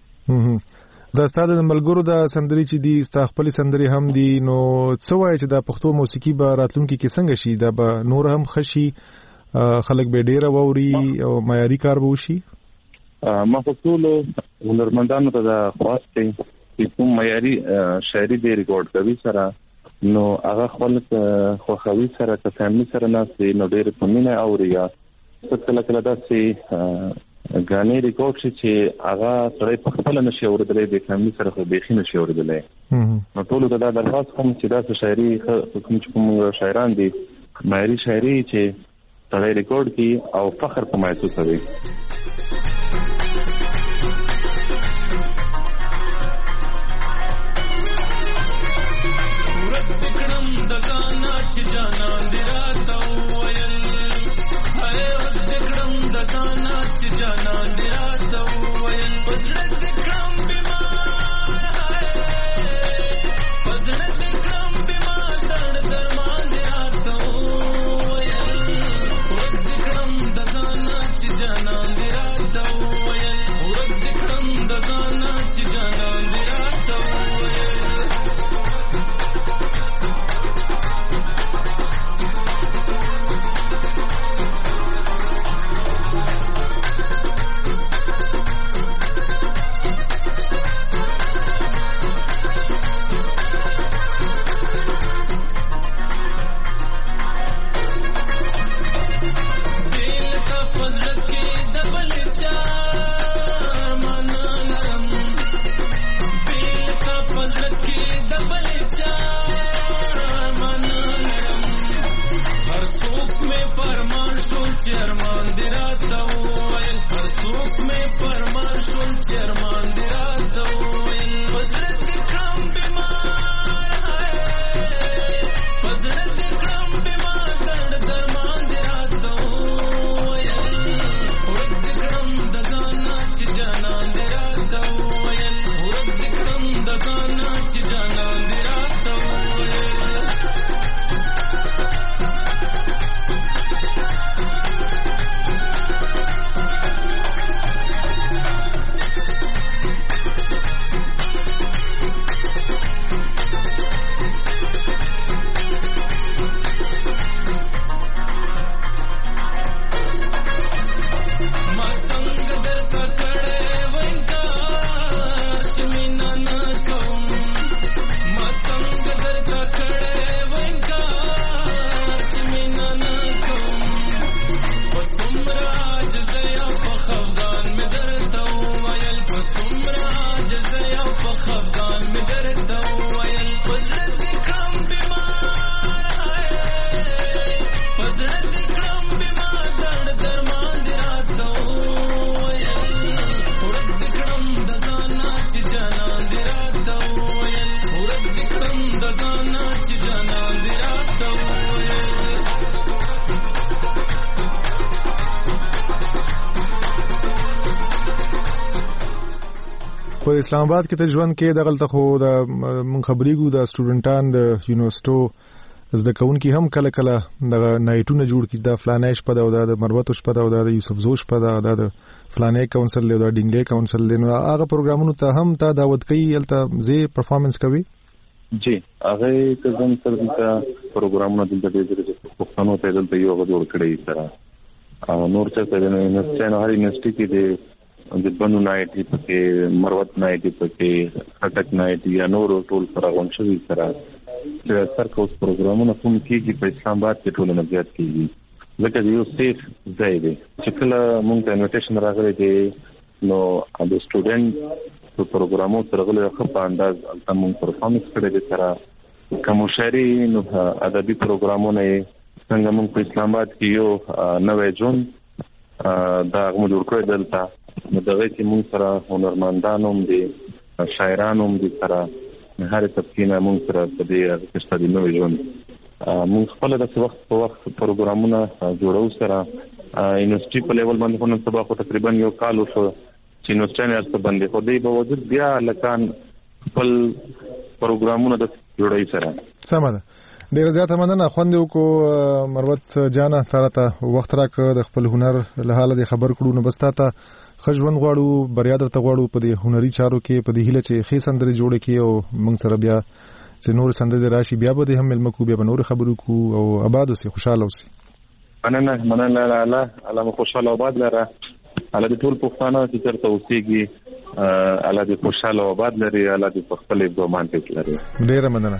دا ستاسو د ملګرو د سندري چې دي ستاسو خپل سندري هم دي نو څه وایي چې د پښتو موسیقي به راتلونکي کې څنګه شي، دا به نور هم خشي، خلک به ډیر ووري او معیاري کار به وشي؟ ما په ټول هنرمندانو ته دا خواسته چې کوم معیاري شاعري دی ریکارډ کوي سره نو هغه خپل خوخوي سره د فیملی سره نه نو ډیر پمینه اوریا څه کله کله دا چې غانې ریکارډ شي چې هغه سره په خپل نشي اوریدلې د فیملی سره خو به نه شي اوریدلې. نو ټول دا درخواست کوم چې دا شاعري کوم شاعران دي معیاري شاعري چې سره ریکارډ کی او فخر په محسوس کوي. Dazana په اسلام آباد کې ته ژوند کې دغلته خو د منخبريګو د سټوډنټان د یونیورسيټو زده کوونکي هم کله کله د نایټونه جوړ کړي د فلانې شپه ده او د مروت شپه ده او د یوسف زو شپه ده د فلانې کونسل له د ډینګلې کونسل له هغه پروګرامونو ته هم ته دعوت کوي الته زی پرفارمنس کوي جی هغه کزم تر دې پروګرامونه د دې پښتنو ته دلته یو غوړ کړی سره نور څه ته نه نشته هر یونیورسيټي کې د بنو نایټ په مروت نایټ په خټک نایټ یا نور ټول فراغون شوی سره د سرکوس پروګرامونه کوم کېږي په اسلام آباد کې ټول نه زیات کېږي ځکه یو سیف ځای دی چې کله موږ ته انویټیشن راغلی دی نو د سټوډنټ په پروګرامو سره غوړي په انداز موږ پرفارمنس کړی دی سره کوم شری نو ادبي پروګرامونه څنګه موږ په اسلام آباد کې یو نوې جون دا موږ جوړ کړی دلته نو دغه چې موږ سره هنرمندانو دي شاعرانو دي سره هر طبقه نه موږ سره په دې کې د نوې ژوند موږ خپل د وخت په وخت پروګرامونه جوړو سره یونیورسيټي په لیول باندې په سبا خو تقریبا یو کال وشو چې یونیورسيټي نه څه باندې خو دې په وجود بیا لکان خپل پروګرامونه د جوړای سره سم ده ډیر زیاته مننه خوندو کو مروت جانا ترته وخت راکړه د خپل هنر له حاله خبر کړو نو بس تا خجون غواړو بریا درته غواړو په دې هنري چارو کې په دې هیله چې خې سندري جوړ کې او موږ سره بیا چې نور سندري راشي بیا به هم ملمکو بیا به نور خبرو کو او آباد اوسې خوشاله اوسې مننه الله خوشاله آباد لره الله دې ټول پښتانه چې ترته اوسېږي الله دې خوشاله آباد لري الله دې په خپل ګمان کې لري ډیره مننه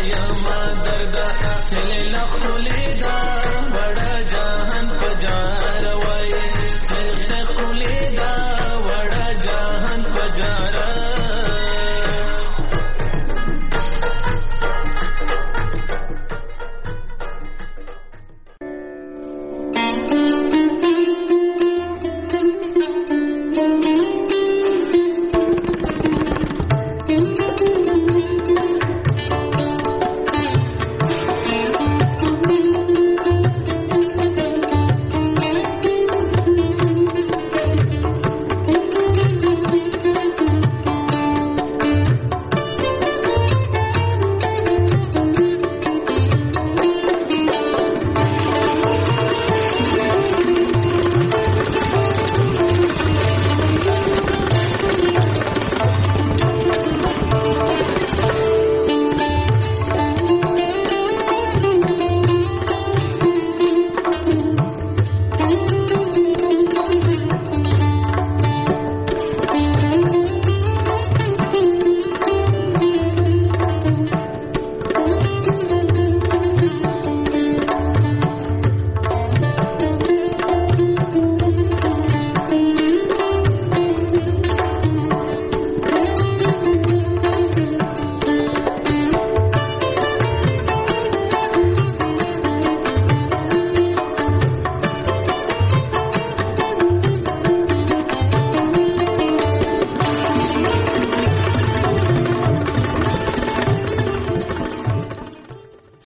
یا ما دردا چلے لخولې